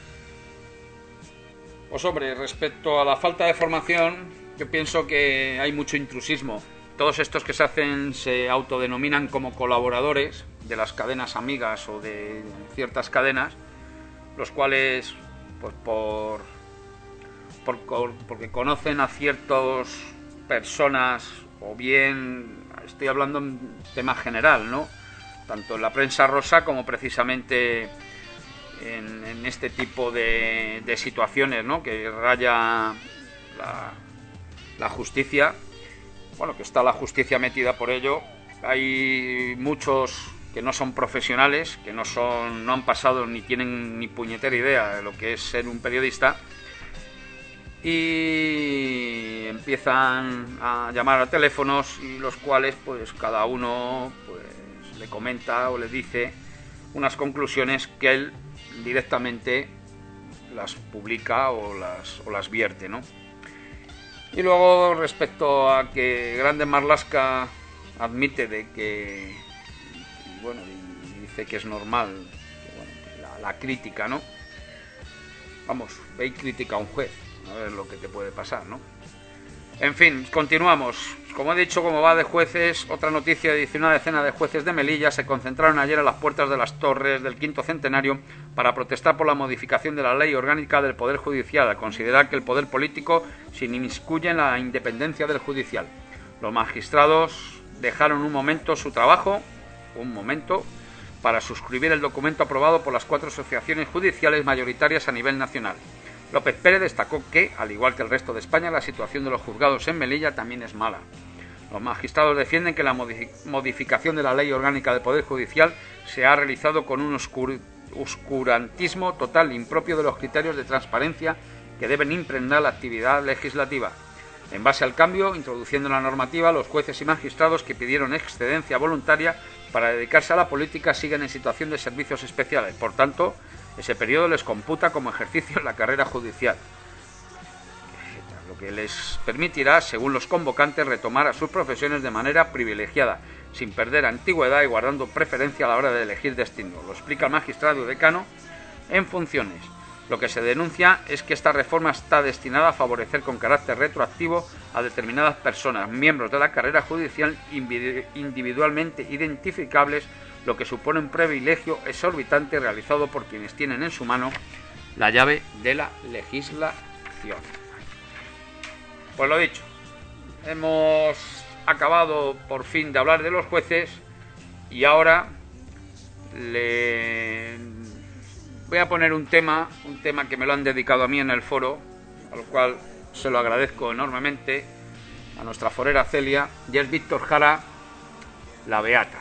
Pues hombre, respecto a la falta de formación, yo pienso que hay mucho intrusismo. Todos estos que se hacen se autodenominan como colaboradores de las cadenas amigas o de ciertas cadenas, los cuales, pues por, por porque conocen a ciertas personas, o bien, estoy hablando en tema general, ¿no? Tanto en la prensa rosa como precisamente en, en este tipo de, de situaciones, ¿no? Que raya la, la justicia. Bueno, que está la justicia metida por ello. Hay muchos que no son profesionales, que no son, no han pasado ni tienen ni puñetera idea de lo que es ser un periodista, y empiezan a llamar a teléfonos y los cuales pues cada uno pues le comenta o le dice unas conclusiones que él directamente las publica o las, o las vierte, ¿no? Y luego, respecto a que Grande Marlaska admite de que, y bueno, y dice que es normal que, bueno, que la, la crítica, ¿no? Vamos, ve y critica a un juez, a ver lo que te puede pasar, ¿no? En fin, continuamos. Como he dicho, como va de jueces, otra noticia: dice una decena de jueces de Melilla se concentraron ayer a las puertas de las Torres del quinto centenario para protestar por la modificación de la ley orgánica del Poder Judicial, al considerar que el poder político se inmiscuye en la independencia del judicial. Los magistrados dejaron un momento su trabajo, un momento, para suscribir el documento aprobado por las cuatro asociaciones judiciales mayoritarias a nivel nacional. López Pérez destacó que, al igual que el resto de España, la situación de los juzgados en Melilla también es mala. Los magistrados defienden que la modificación de la ley orgánica del Poder Judicial se ha realizado con un oscur- oscurantismo total impropio de los criterios de transparencia que deben impregnar la actividad legislativa. En base al cambio, introduciendo en la normativa, los jueces y magistrados que pidieron excedencia voluntaria para dedicarse a la política siguen en situación de servicios especiales. Por tanto, ese periodo les computa como ejercicio en la carrera judicial, lo que les permitirá, según los convocantes, retomar a sus profesiones de manera privilegiada, sin perder antigüedad y guardando preferencia a la hora de elegir destino. Lo explica el magistrado decano en funciones. Lo que se denuncia es que esta reforma está destinada a favorecer con carácter retroactivo a determinadas personas, miembros de la carrera judicial individualmente identificables, lo que supone un privilegio exorbitante realizado por quienes tienen en su mano la llave de la legislación. Pues lo dicho, hemos acabado por fin de hablar de los jueces y ahora le voy a poner un tema, un tema que me lo han dedicado a mí en el foro, a lo cual se lo agradezco enormemente a nuestra forera Celia, y es Víctor Jara, La Beata.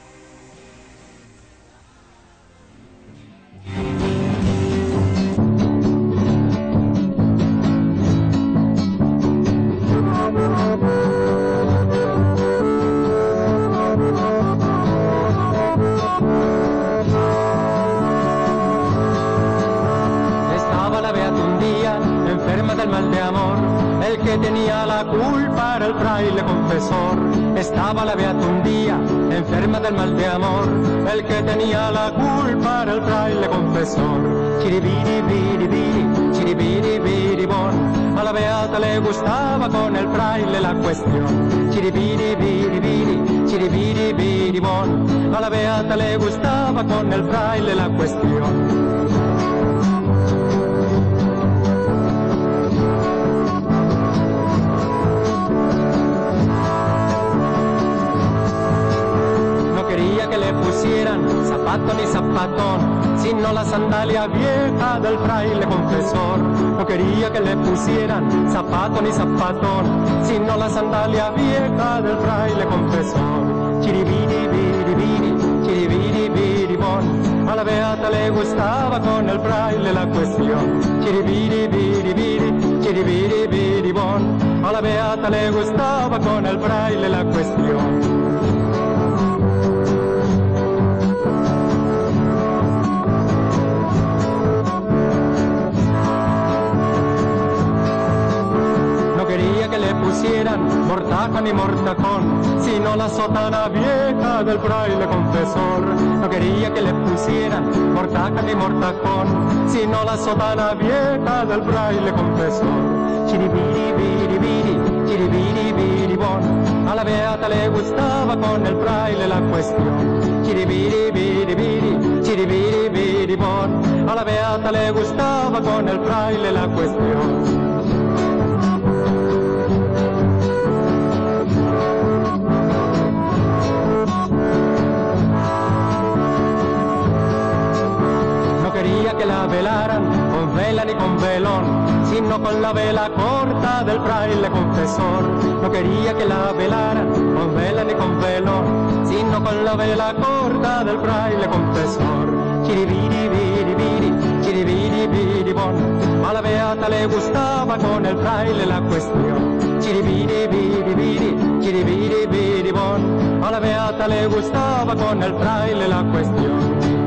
Que tenía la culpa era el fraile confesor. Estaba la beata un día, enferma del mal de amor. El que tenía la culpa era el fraile confesor. Chiribiri, biri, biri, chiribiri, biri, bon. A la beata le gustaba con el fraile la cuestión. Chiribiri, biri, biri, chiribiri, biri, bon. A la beata le gustaba con el fraile la cuestión. Zapato ni zapatón, sino la sandalia vieja del fraile confesor. No quería que le pusieran zapato ni zapatón, sino la sandalia vieja del fraile confesor. Chiribiri, biri, biri, chiribiri, biri, bon. A la beata le gustaba con el fraile la cuestión. Chiribiri, biri, biri, chiribiri, biri, bon. A la beata le gustaba con el fraile la cuestión. Mortaja ni mortajón, sino la sotana vieja del fraile confesor. No quería que le pusieran mortaja ni mortajón, sino la sotana vieja del fraile confesor. Chiribiri, biri, biri, chiribiri, biri, bon. A la beata le gustaba con el fraile la cuestión. Chiribiri, biri, biri, chiribiri, biri, bon. A la beata le gustaba con el fraile la cuestión. Que la velaran con vela ni con velón, sino con la vela corta del fraile confesor. No quería que la velaran con vela ni con velón, sino con la vela corta del fraile confesor. Chiribiri, biri, biri, chiribiri, biri, bon. A la beata le gustaba con el fraile la cuestión. Chiribiri, biri, biri, chiribiri, biri, bon. A la beata le gustaba con el fraile la cuestión.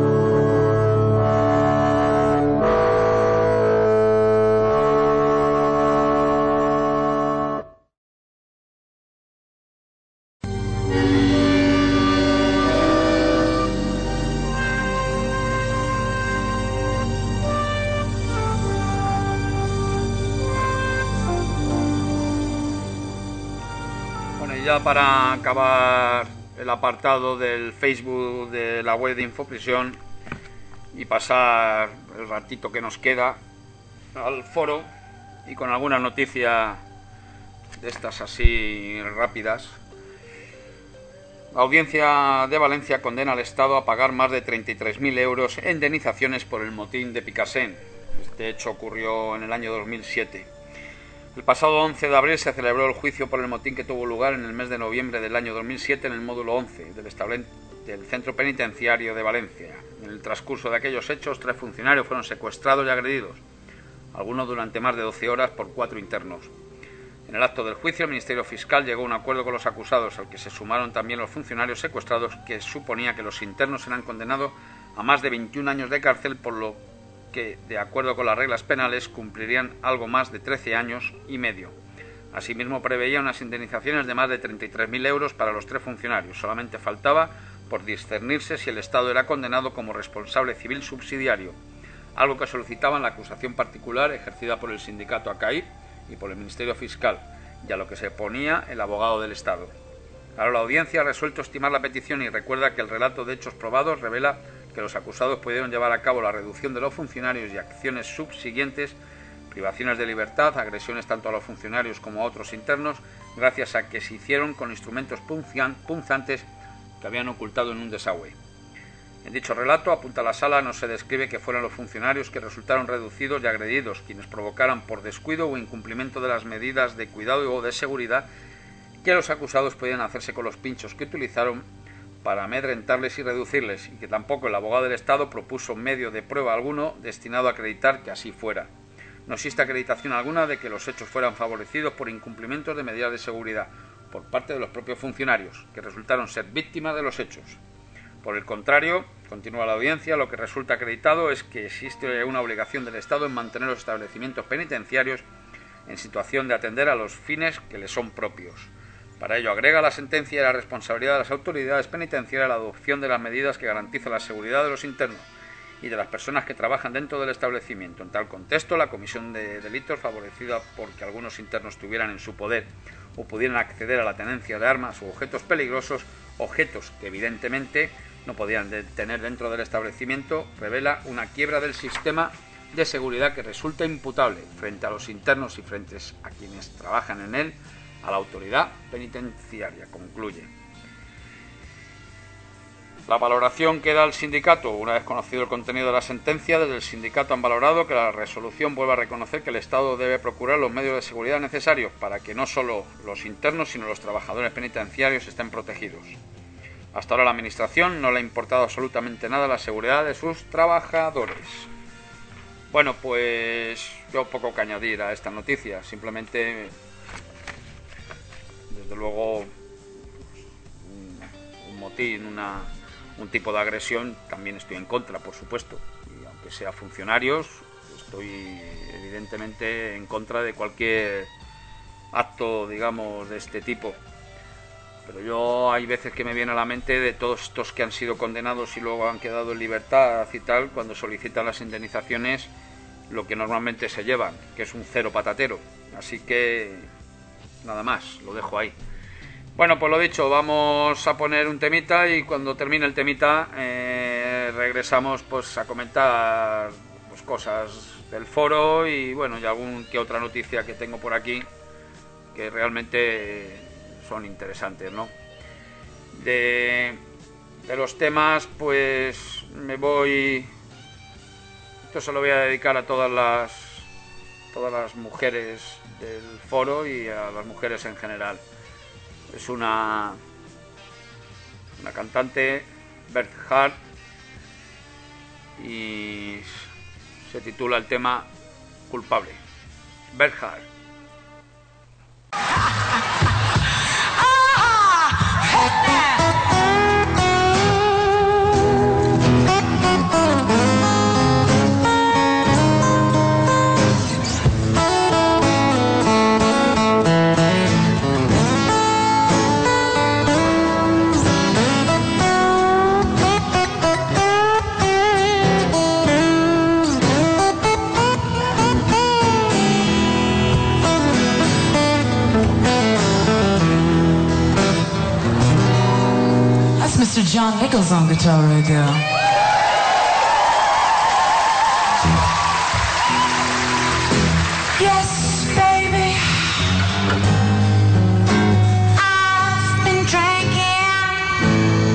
Ya para acabar el apartado del Facebook de la web de Infoprisión y pasar el ratito que nos queda al foro y con alguna noticia de estas así rápidas. La Audiencia de Valencia condena al Estado a pagar más de treinta y tres mil euros en indemnizaciones por el motín de Picassent. Este hecho ocurrió en el año dos mil siete. El pasado once de abril se celebró el juicio por el motín que tuvo lugar en el mes de noviembre del año dos mil siete en el módulo once del, del Centro Penitenciario de Valencia. En el transcurso de aquellos hechos, tres funcionarios fueron secuestrados y agredidos. algunos durante más de doce horas por cuatro internos. En el acto del juicio, el Ministerio Fiscal llegó a un acuerdo con los acusados, al que se sumaron también los funcionarios secuestrados, que suponía que los internos eran condenados a más de veintiún años de cárcel, por lo que, de acuerdo con las reglas penales, cumplirían algo más de trece años y medio. Asimismo, preveía unas indemnizaciones de más de treinta y tres mil euros para los tres funcionarios. Solamente faltaba por discernirse si el Estado era condenado como responsable civil subsidiario, algo que solicitaban la acusación particular ejercida por el sindicato ACAIR y por el Ministerio Fiscal, y a lo que se oponía el abogado del Estado. Ahora la audiencia ha resuelto estimar la petición y recuerda que el relato de hechos probados revela que los acusados pudieron llevar a cabo la reducción de los funcionarios y acciones subsiguientes, privaciones de libertad, agresiones tanto a los funcionarios como a otros internos, gracias a que se hicieron con instrumentos punzantes que habían ocultado en un desagüe. En dicho relato, apunta la sala, no se describe que fueran los funcionarios que resultaron reducidos y agredidos quienes provocaran por descuido o incumplimiento de las medidas de cuidado o de seguridad que los acusados podían hacerse con los pinchos que utilizaron para amedrentarles y reducirles, y que tampoco el abogado del Estado propuso medio de prueba alguno destinado a acreditar que así fuera. No existe acreditación alguna de que los hechos fueran favorecidos por incumplimientos de medidas de seguridad por parte de los propios funcionarios, que resultaron ser víctimas de los hechos. Por el contrario, continúa la audiencia, lo que resulta acreditado es que existe una obligación del Estado en mantener los establecimientos penitenciarios en situación de atender a los fines que les son propios. Para ello, agrega la sentencia, la responsabilidad de las autoridades penitenciarias la adopción de las medidas que garantizan la seguridad de los internos y de las personas que trabajan dentro del establecimiento. En tal contexto, la comisión de delitos favorecida porque algunos internos tuvieran en su poder o pudieran acceder a la tenencia de armas u objetos peligrosos, objetos que evidentemente no podían tener dentro del establecimiento, revela una quiebra del sistema de seguridad que resulta imputable frente a los internos y frente a quienes trabajan en él, a la autoridad penitenciaria, concluye. La valoración que da el sindicato, una vez conocido el contenido de la sentencia, desde el sindicato han valorado que la resolución vuelve a reconocer que el Estado debe procurar los medios de seguridad necesarios para que no solo los internos, sino los trabajadores penitenciarios estén protegidos. Hasta ahora a la Administración no le ha importado absolutamente nada la seguridad de sus trabajadores. Bueno, pues yo poco que añadir a esta noticia, simplemente, desde luego, un, un motín, una, un tipo de agresión, también estoy en contra, por supuesto, y aunque sea funcionarios, estoy evidentemente en contra de cualquier acto, digamos, de este tipo. Pero yo hay veces que me viene a la mente de todos estos que han sido condenados y luego han quedado en libertad y tal, cuando solicitan las indemnizaciones, lo que normalmente se llevan, que es un cero patatero. Así que nada más, lo dejo ahí. Bueno, pues lo dicho, vamos a poner un temita y cuando termine el temita eh, regresamos pues a comentar pues, cosas del foro y bueno, y algún que otra noticia que tengo por aquí que realmente son interesantes, ¿no? De, de los temas, pues me voy... Esto se lo voy a dedicar a todas las todas las mujeres del foro y a las mujeres en general. Es una una cantante, Beth Hart, y se titula el tema Culpable. Beth Hart. Mister John Nichols on guitar right there. Yes, baby, I've been drinking.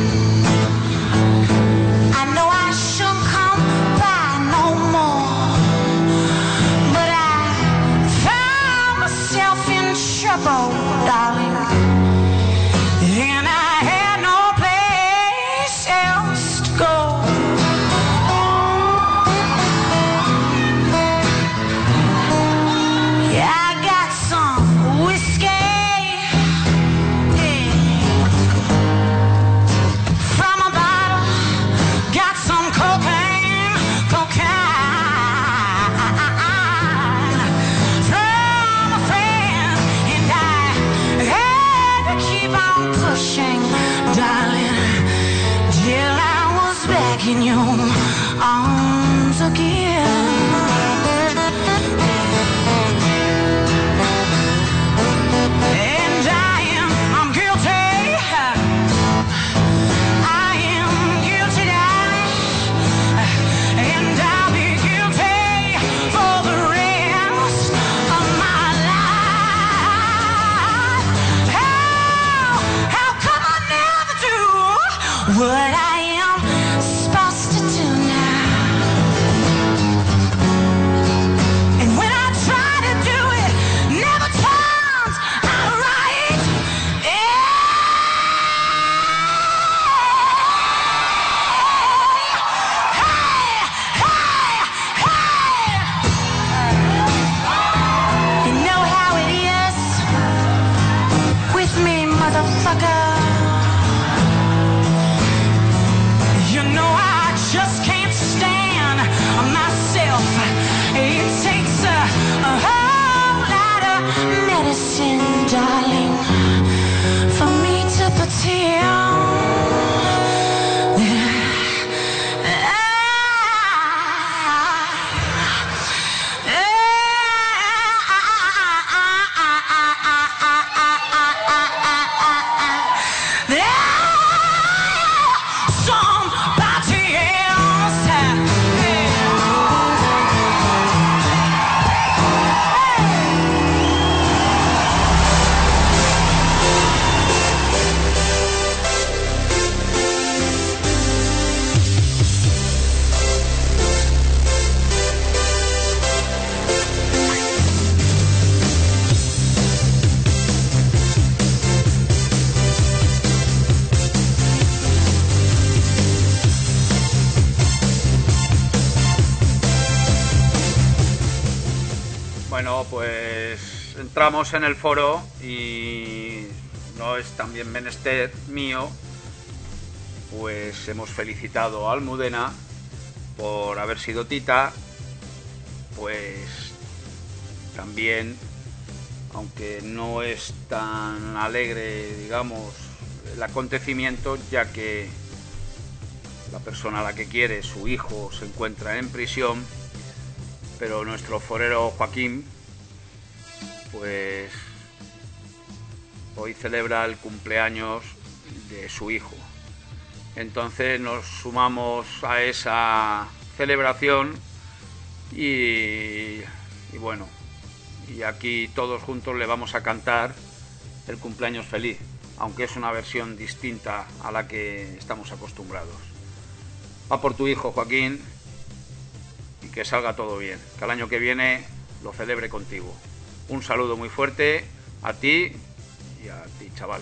I know I shouldn't come by no more, but I found myself in trouble, darling, and I had no place else to go. in your arms again. And I am, I'm guilty. I am guilty, darling. And I'll be guilty for the rest of my life. How, how come I never do what I am supposed to do now? And when I try to do it, never turns out right. You know how it is with me, motherfucker. You know I just can't stand myself. It takes a, a whole lot of medicine, darling, for me to pretend somebody else. Bueno, pues entramos en el foro y no es también menester mío, pues hemos felicitado a Almudena por haber sido tita, pues también, aunque no es tan alegre, digamos, el acontecimiento, ya que la persona a la que quiere, su hijo, se encuentra en prisión, pero nuestro forero Joaquín, pues hoy celebra el cumpleaños de su hijo. Entonces nos sumamos a esa celebración y, y bueno, y aquí todos juntos le vamos a cantar el cumpleaños feliz, aunque es una versión distinta a la que estamos acostumbrados. Va por tu hijo, Joaquín, y que salga todo bien, que al año que viene lo celebre contigo. Un saludo muy fuerte a ti y a ti, chaval.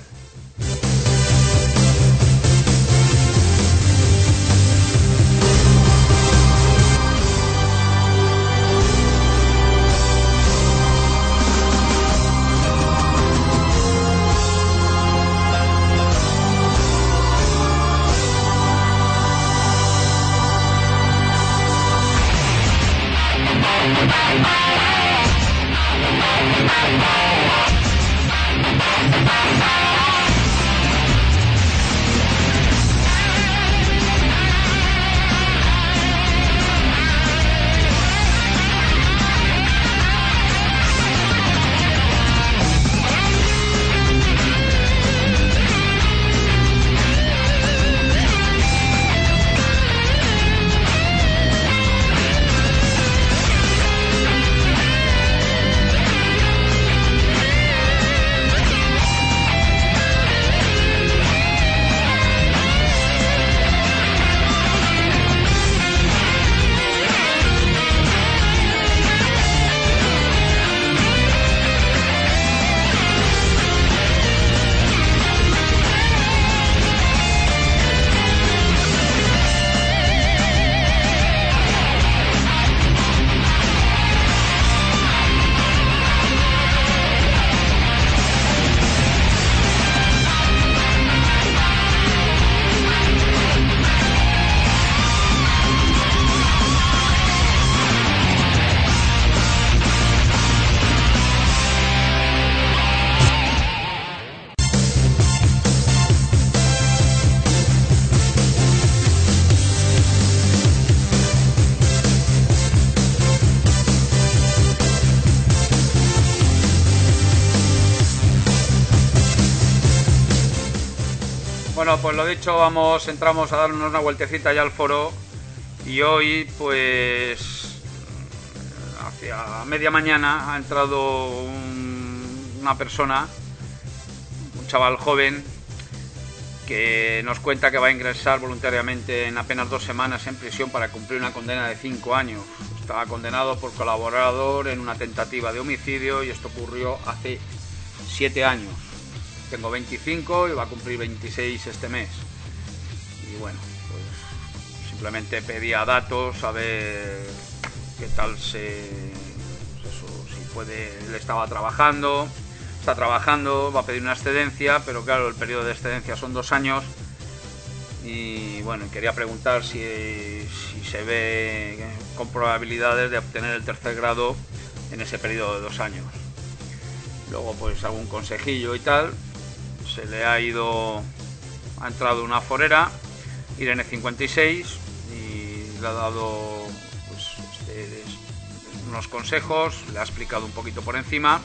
Bueno, pues lo dicho, vamos, entramos a darnos una vueltecita ya al foro y hoy, pues, hacia media mañana ha entrado un, una persona, un chaval joven, que nos cuenta que va a ingresar voluntariamente en apenas dos semanas en prisión para cumplir una condena de cinco años. Estaba condenado por colaborador en una tentativa de homicidio y esto ocurrió hace siete años. Tengo veinticinco y va a cumplir veintiséis este mes. Y bueno, pues simplemente pedía datos, a ver qué tal se... Pues eso, si puede... Él estaba trabajando, está trabajando, va a pedir una excedencia, pero claro, el periodo de excedencia son dos años. Y bueno, quería preguntar si, si se ve con probabilidades de obtener el tercer grado en ese periodo de dos años. Luego pues algún consejillo y tal. Se le ha ido, ha entrado una forera, Irene cincuenta y seis, y le ha dado pues, este, unos consejos, le ha explicado un poquito por encima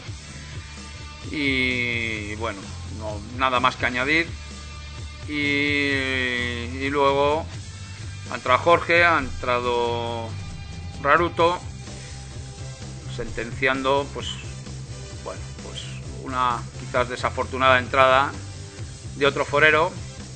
y bueno, no, nada más que añadir. Y, y luego ha entrado Jorge, ha entrado Raruto, sentenciando pues bueno, pues una quizás desafortunada entrada de otro forero,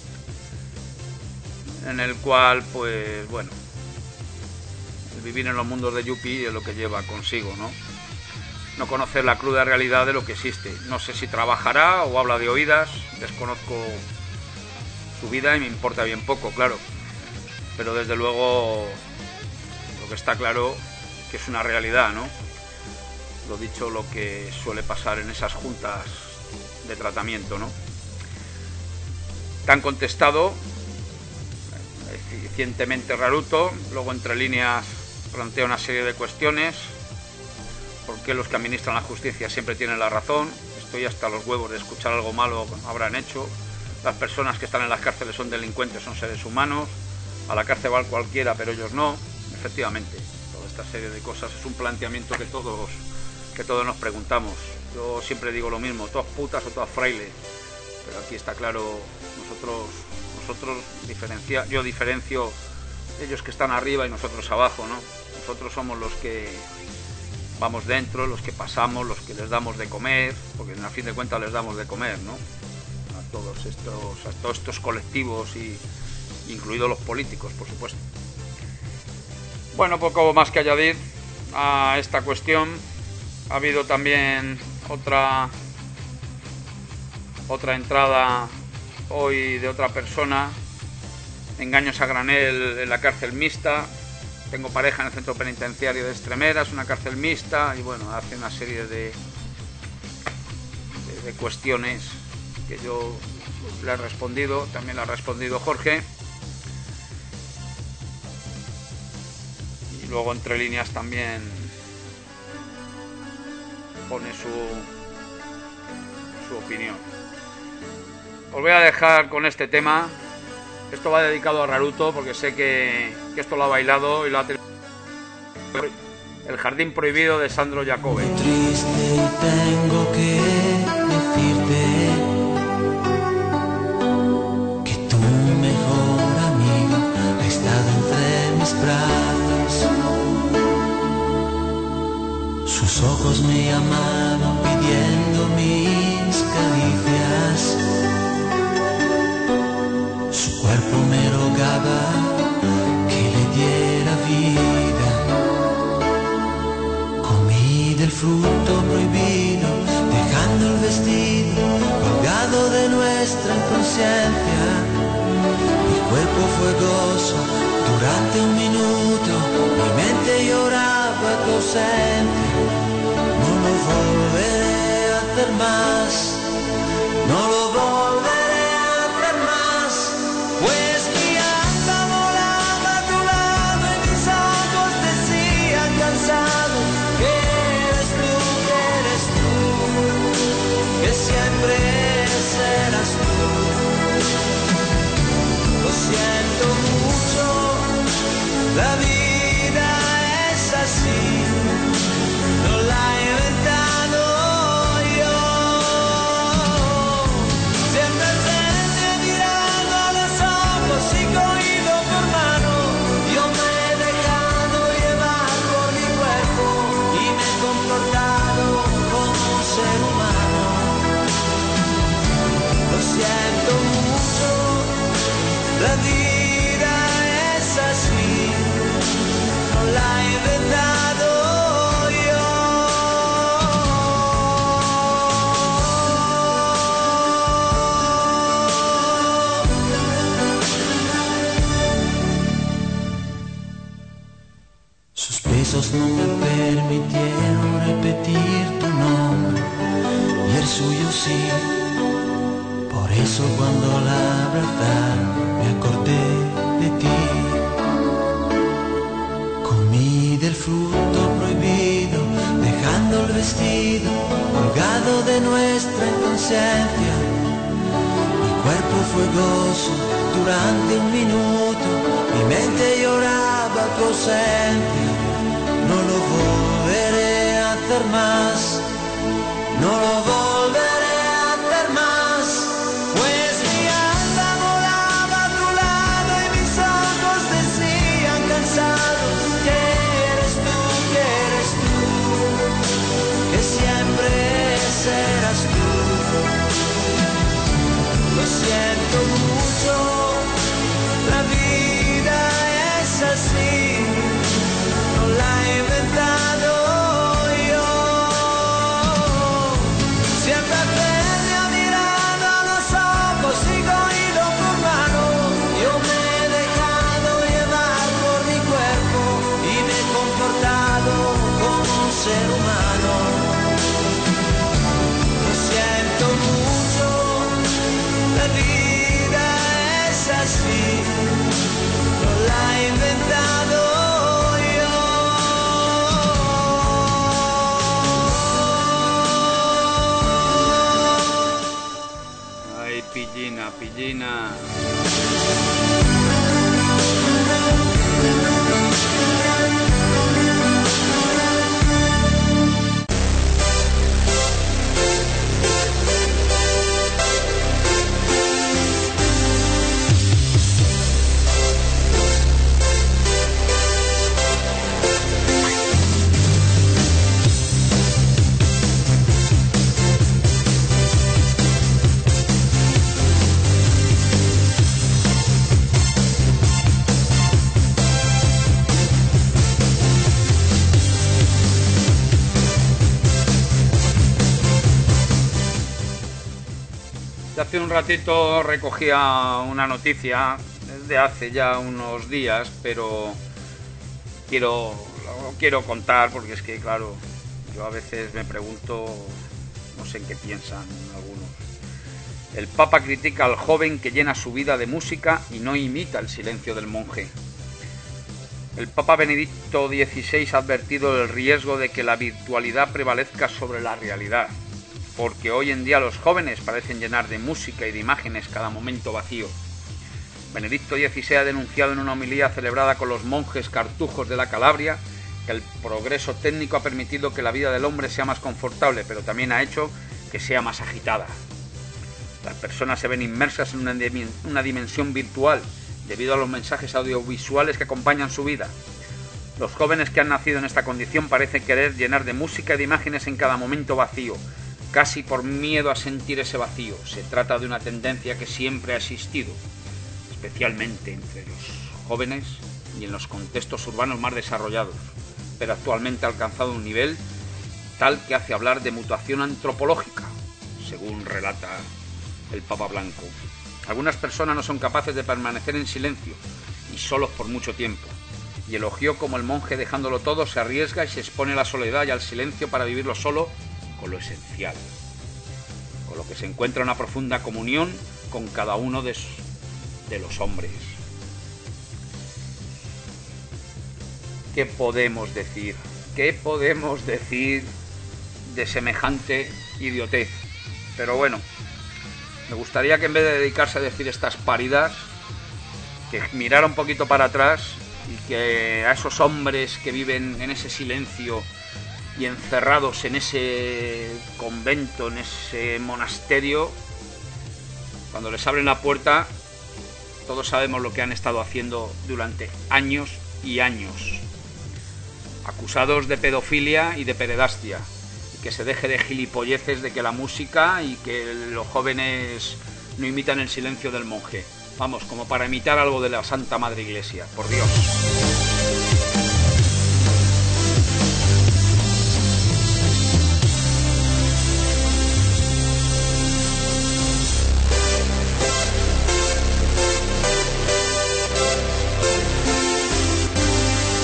en el cual pues bueno, el vivir en los mundos de Yuppie es lo que lleva consigo, ¿no? No conocer la cruda realidad de lo que existe. No sé si trabajará o habla de oídas, desconozco su vida y me importa bien poco, claro, pero desde luego lo que está claro que es una realidad, ¿no? Lo dicho, lo que suele pasar en esas juntas de tratamiento, ¿no? Te han contestado eficientemente Raruto, luego entre líneas plantea una serie de cuestiones. ¿Por qué los que administran la justicia siempre tienen la razón? Estoy hasta los huevos de escuchar algo malo habrán hecho. Las personas que están en las cárceles son delincuentes, son seres humanos. A la cárcel va cualquiera, pero ellos no. Efectivamente, toda esta serie de cosas es un planteamiento que todos, que todos nos preguntamos. Yo siempre digo lo mismo, todas putas o todas frailes. Pero aquí está claro, nosotros, nosotros diferencia, yo diferencio ellos que están arriba y nosotros abajo, ¿no? Nosotros somos los que vamos dentro, los que pasamos, los que les damos de comer, porque a fin de cuentas les damos de comer, ¿no? A todos estos, a todos estos colectivos y incluidos los políticos, por supuesto. Bueno, poco más que añadir a esta cuestión. Ha habido también otra otra entrada hoy de otra persona, engaños a granel en la cárcel mixta. Tengo pareja en el centro penitenciario de Extremera, es una cárcel mixta y bueno, hace una serie de, de, de cuestiones que yo le he respondido, también le ha respondido Jorge. Y luego entre líneas también pone su, su opinión. Os voy a dejar con este tema. Esto va dedicado a Raruto porque sé que, que esto lo ha bailado y lo ha tenido. El jardín prohibido de Sandro Jacobe. Triste y tengo que decirte que tu mejor amiga ha estado entre mis brazos. Sus ojos me llamaban pidiendo mis caricias. Su cuerpo me rogaba que le diera vida. Comí del fruto prohibido, dejando el vestido colgado de nuestra inconsciencia. Mi cuerpo fue gozo durante un minuto, mi mente lloraba tu ausencia. No lo volveré a hacer más, no lo volveré. Pues mi alma volaba a tu lado y mis ojos decían cansados que eres tú, que eres tú, que siempre serás tú. Lo siento mucho, la vida es así, no la he inventado yo. sí. Por eso cuando la verdad me acordé de ti, comí del fruto prohibido, dejando el vestido colgado de nuestra inconsciencia. Mi cuerpo fue gozo durante un minuto, mi mente lloraba tu ausencia. No lo volveré a hacer más, no lo volveré a hacer más, pues mi alma volaba a tu lado y mis ojos decían cansados que eres tú, que eres tú, que siempre serás tú. Lo siento mucho, la vida es así, no la he inventado yo. Siempre te he mirado a los ojos y cogido tu mano. Yo me he dejado llevar por mi cuerpo y me he comportado como un ser humano. Lo siento mucho, la vida es así, no la he inventado yo. Ay, pillina, pillina. Hace un ratito recogía una noticia desde hace ya unos días, pero quiero, lo quiero contar porque es que, claro, yo a veces me pregunto, no sé en qué piensan algunos. El Papa critica al joven que llena su vida de música y no imita el silencio del monje. El Papa Benedicto dieciséis ha advertido del riesgo de que la virtualidad prevalezca sobre la realidad, porque hoy en día los jóvenes parecen llenar de música y de imágenes cada momento vacío. Benedicto dieciséis ha denunciado en una homilía celebrada con los monjes cartujos de la Calabria que el progreso técnico ha permitido que la vida del hombre sea más confortable, pero también ha hecho que sea más agitada. Las personas se ven inmersas en una, una dimensión virtual debido a los mensajes audiovisuales que acompañan su vida. Los jóvenes que han nacido en esta condición parecen querer llenar de música y de imágenes en cada momento vacío, casi por miedo a sentir ese vacío. Se trata de una tendencia que siempre ha existido, especialmente entre los jóvenes y en los contextos urbanos más desarrollados, pero actualmente ha alcanzado un nivel tal que hace hablar de mutación antropológica, según relata el Papa Blanco. Algunas personas no son capaces de permanecer en silencio y solos por mucho tiempo, y elogió como el monje, dejándolo todo, se arriesga y se expone a la soledad y al silencio para vivirlo solo con lo esencial, con lo que se encuentra una profunda comunión con cada uno de, de los hombres. ¿Qué podemos decir? ¿Qué podemos decir de semejante idiotez? Pero bueno, me gustaría que en vez de dedicarse a decir estas paridas, que mirara un poquito para atrás y que a esos hombres que viven en ese silencio y encerrados en ese convento, en ese monasterio, cuando les abren la puerta, todos sabemos lo que han estado haciendo durante años y años. Acusados de pedofilia y de pederastia, y que se deje de gilipolleces de que la música y que los jóvenes no imitan el silencio del monje. Vamos, como para imitar algo de la Santa Madre Iglesia, por Dios.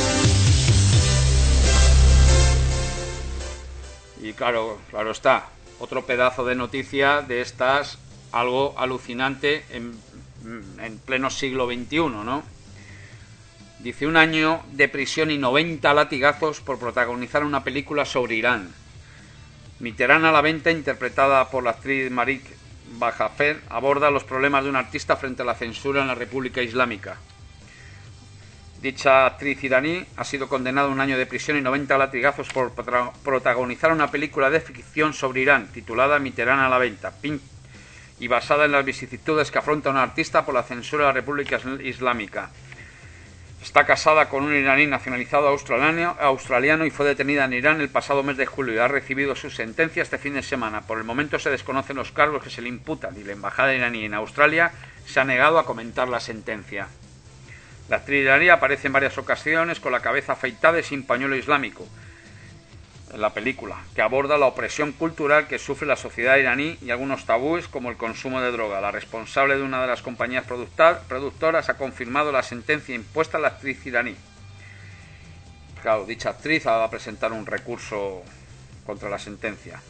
Y claro, claro está, otro pedazo de noticia de estas, algo alucinante en, en pleno siglo veintiuno, ¿no? Dice, un año de prisión y noventa latigazos por protagonizar una película sobre Irán. Mitterrand a la venta, interpretada por la actriz Marik Bajafer, aborda los problemas de un artista frente a la censura en la República Islámica. Dicha actriz iraní ha sido condenada a un año de prisión y noventa latigazos por protagonizar una película de ficción sobre Irán, titulada Mitterrand a la venta, y basada en las vicisitudes que afronta un artista por la censura de la República Islámica. Está casada con un iraní nacionalizado australiano, australiano y fue detenida en Irán el pasado mes de julio y ha recibido su sentencia este fin de semana. Por el momento se desconocen los cargos que se le imputan y la embajada iraní en Australia se ha negado a comentar la sentencia. La actriz iraní aparece en varias ocasiones con la cabeza afeitada y sin pañuelo islámico en la película, que aborda la opresión cultural que sufre la sociedad iraní y algunos tabúes como el consumo de droga. La responsable de una de las compañías productoras ha confirmado la sentencia impuesta a la actriz iraní. Claro, dicha actriz va a presentar un recurso contra la sentencia.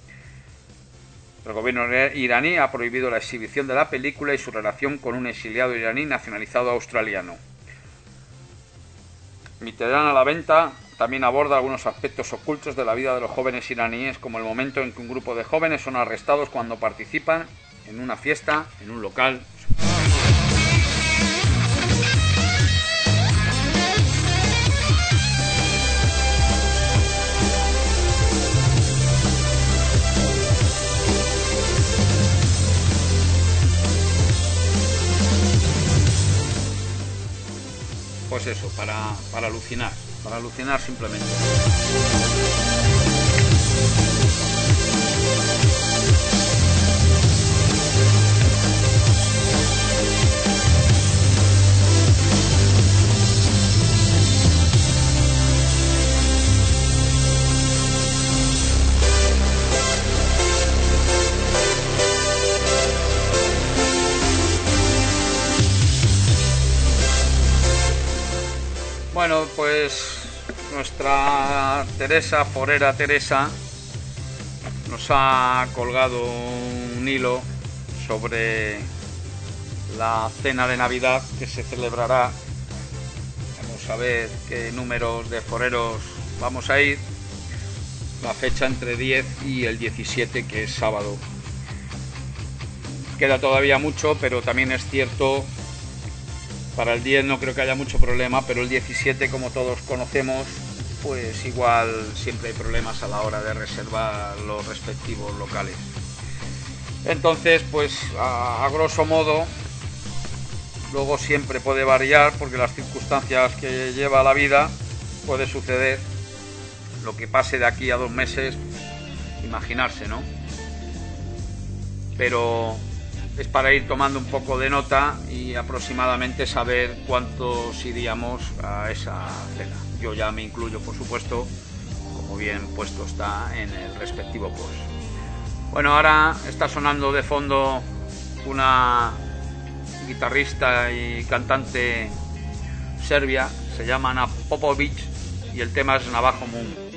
El gobierno iraní ha prohibido la exhibición de la película y su relación con un exiliado iraní nacionalizado australiano. Mitterrand a la venta también aborda algunos aspectos ocultos de la vida de los jóvenes iraníes, como el momento en que un grupo de jóvenes son arrestados cuando participan en una fiesta en un local. Pues eso, para, para alucinar, para alucinar simplemente. Bueno, pues nuestra Teresa, forera Teresa, nos ha colgado un hilo sobre la cena de Navidad que se celebrará. Vamos a ver qué números de foreros vamos a ir. La fecha entre diez y el diecisiete, que es sábado. Queda todavía mucho, pero también es cierto, para el diez no creo que haya mucho problema, pero el diecisiete, como todos conocemos, pues igual siempre hay problemas a la hora de reservar los respectivos locales. Entonces, pues a, a grosso modo, luego siempre puede variar, porque las circunstancias que lleva la vida puede suceder. Lo que pase de aquí a dos meses, imaginarse, ¿no? Pero es para ir tomando un poco de nota y aproximadamente saber cuántos iríamos a esa cena. Yo ya me incluyo, por supuesto, como bien puesto está en el respectivo post. Bueno, ahora está sonando de fondo una guitarrista y cantante serbia, se llama Ana Popovic, y el tema es Navajo Moon.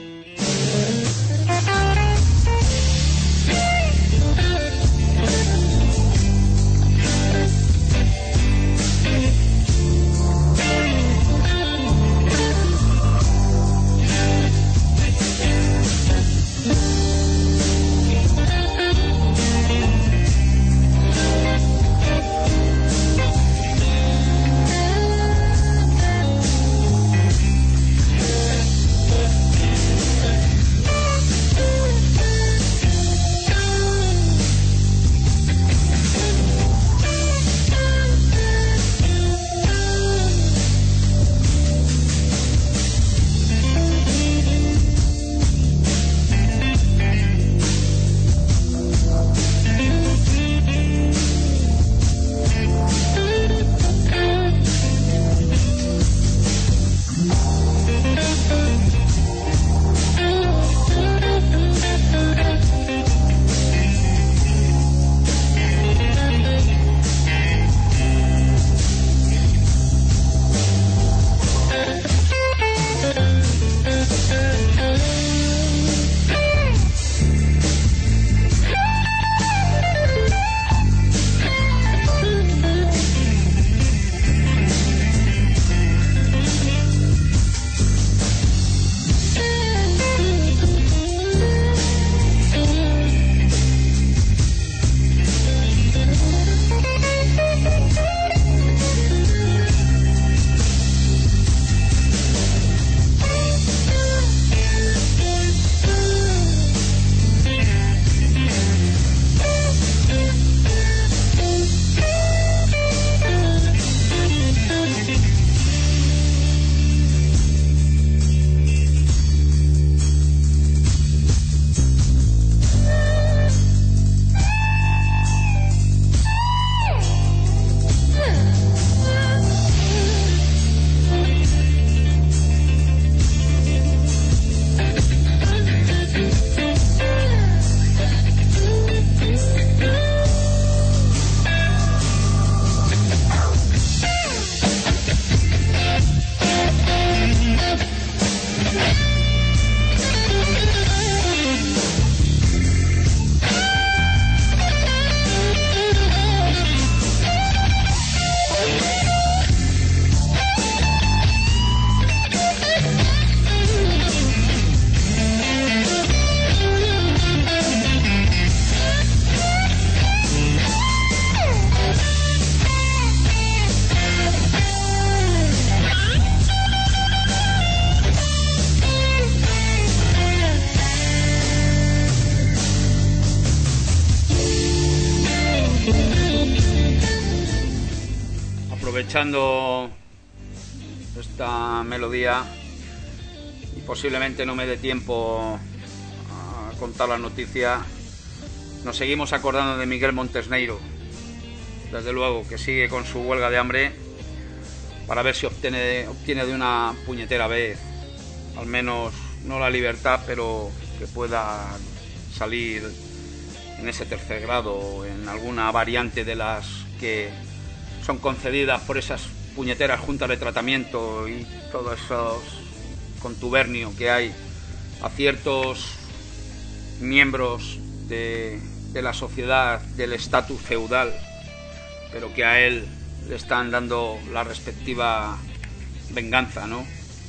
aprovechando esta melodía, y posiblemente no me dé tiempo a contar la noticia, nos seguimos acordando de Miguel Montesneiro, desde luego, que sigue con su huelga de hambre para ver si obtiene, obtiene de una puñetera vez, al menos no la libertad, pero que pueda salir en ese tercer grado o en alguna variante de las que son concedidas por esas puñeteras juntas de tratamiento y todo esos contubernio que hay a ciertos miembros de, de la sociedad, del estatus feudal, pero que a él le están dando la respectiva venganza, ¿no?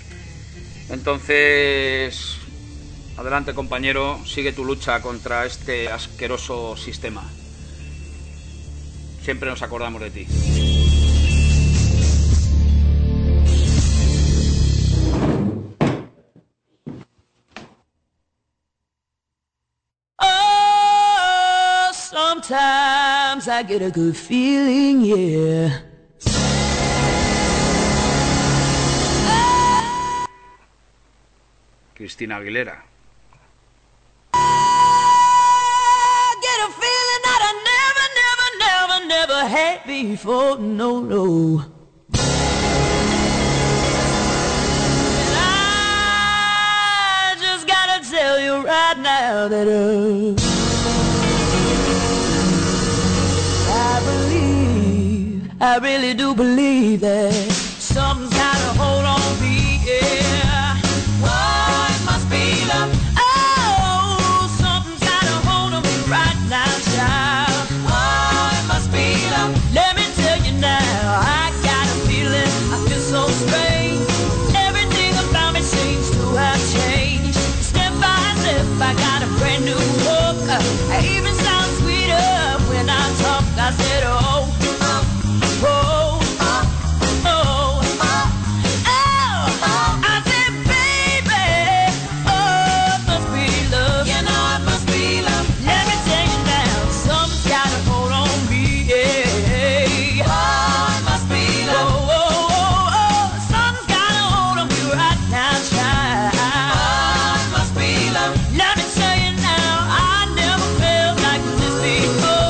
Entonces, adelante, compañero, sigue tu lucha contra este asqueroso sistema. Siempre nos acordamos de ti. Oh, sometimes I get a good feeling, yeah. Cristina Aguilera. I get a feeling that I never, never, never, never had before, no, no. And I just gotta tell you right now that uh, I believe, I really do believe that something's got a hold on me, yeah. I said, oh, oh, oh, oh, oh, oh, oh. I said, baby, oh, it must be love. You know it must be love. Let me tell you now, something's got a hold on me, yeah. Oh, it must be love. Oh, oh, oh, oh, something's got a hold on me right now, child. Oh, it must be love. Let me tell you now, I never felt like this before.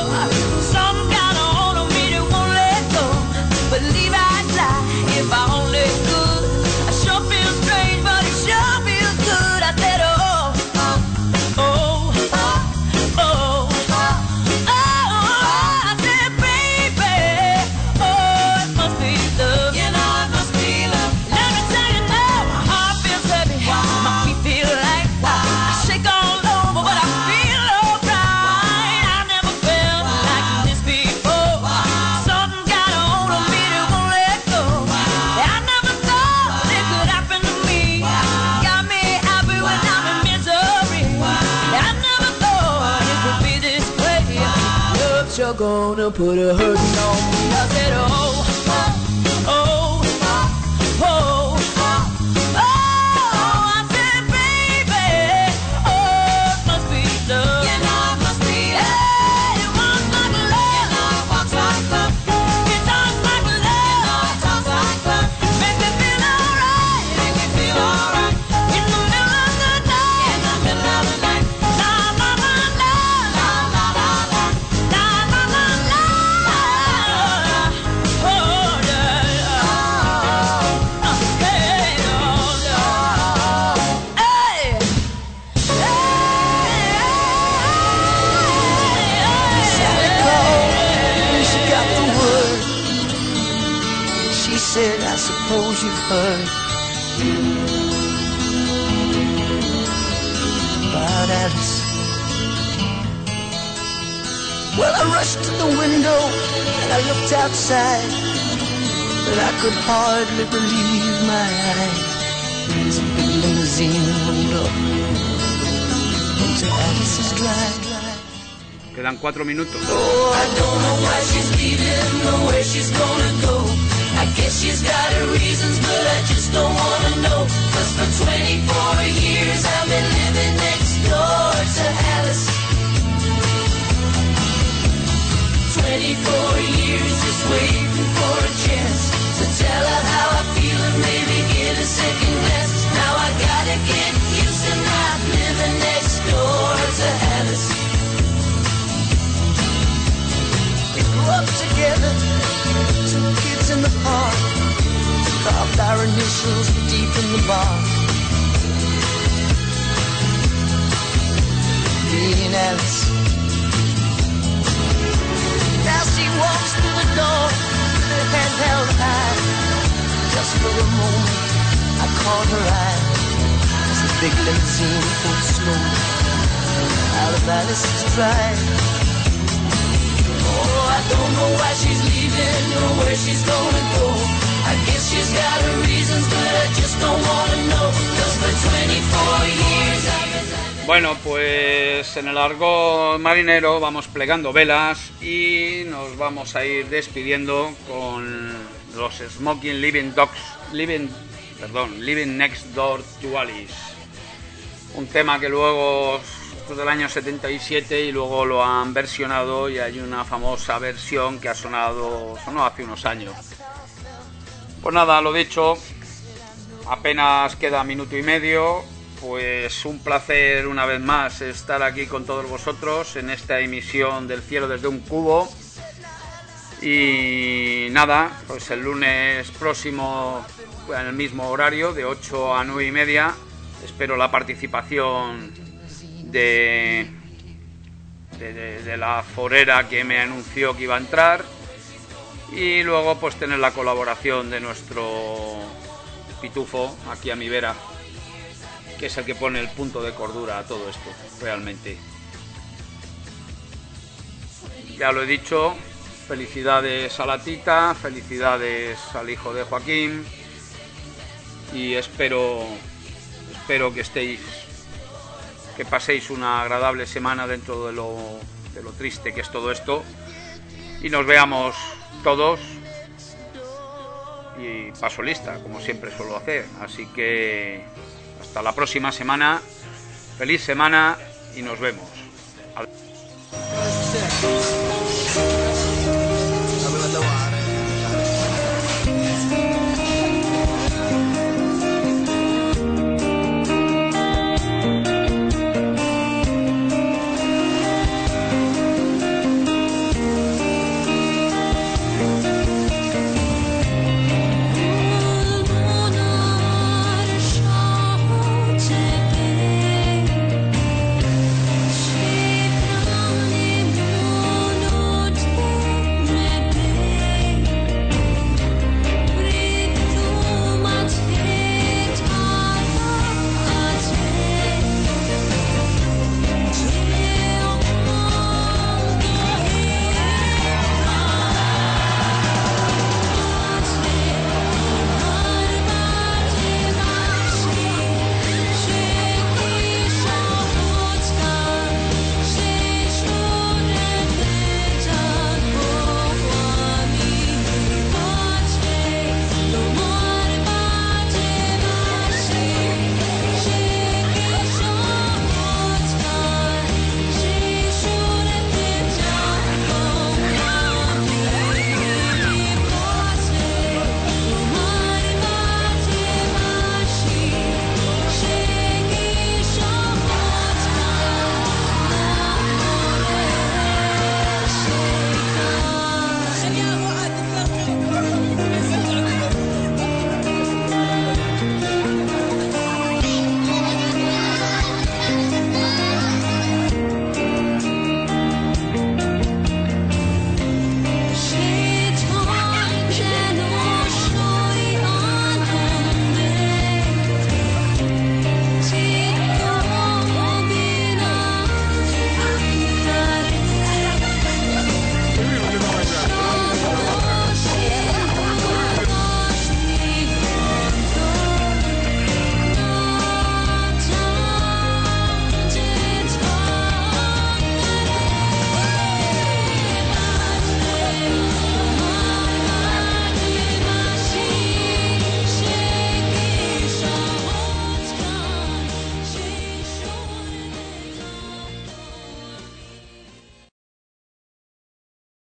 Believe I'd lie if I only could. I sure feel strange, but it sure feels good. I said, oh, oh, oh, oh, oh, oh, oh. I said, baby, oh, it must be love. You know it must be love. Let me tell you now, my heart feels heavy, my feet feel light. I shake all over, but I feel alright. I never felt like this before. Something got a hold on me. You're gonna put a hurting on me. I said, oh, oh, oh, oh, oh, oh. I said, baby, oh, it must be love. You know it must be love. Hey, it walks like love. You know it walks like love. It talks like love. You know it talks like love. Make me feel alright. Make me feel alright. In the middle of the night. In the middle of the night. La la la la. La la la la. Said, I suppose you've heard about Alice. Well, I rushed to the window and I looked outside, but I could hardly believe my eyes. Some big limousine rolled up into Alice's drive. Quedan cuatro minutos. Oh, I don't know why she's leaving or where she's gonna go. I guess she's got her reasons, but I just don't wanna know. Cause for twenty-four years I've been living next door to Alice. twenty-four years just waiting for a chance whistles deep in the bar. Me and Alice. Now she walks through the door with her head held high. Just for a moment, I caught her eye as the big limousine pulled slow out of Alice's drive. Oh, I don't know why she's leaving or where she's gonna go. I guess she's got her reasons, but I just don't wanna know. 'Cause for twenty-four years I've been... Bueno, pues en el argot marinero vamos plegando velas y nos vamos a ir despidiendo con los Smoking Living Dogs, Living, perdón, Living Next Door to Alice. Un tema que luego es del año setenta y siete y luego lo han versionado y hay una famosa versión que ha sonado, sonó hace unos años. Pues nada, lo dicho, apenas queda minuto y medio. Pues un placer una vez más estar aquí con todos vosotros en esta emisión del Cielo desde un Cubo. Y nada, pues el lunes próximo en el mismo horario de ocho a nueve y media espero la participación de, de, de, de la forera que me anunció que iba a entrar y luego pues tener la colaboración de nuestro pitufo aquí a mi vera, que es el que pone el punto de cordura a todo esto, realmente. Ya lo he dicho, felicidades a la tita, felicidades al hijo de Joaquín y espero, espero que estéis, que paséis una agradable semana dentro de lo, de lo triste que es todo esto y nos veamos todos y paso lista, como siempre suelo hacer, así que hasta la próxima semana, feliz semana y nos vemos. Adiós.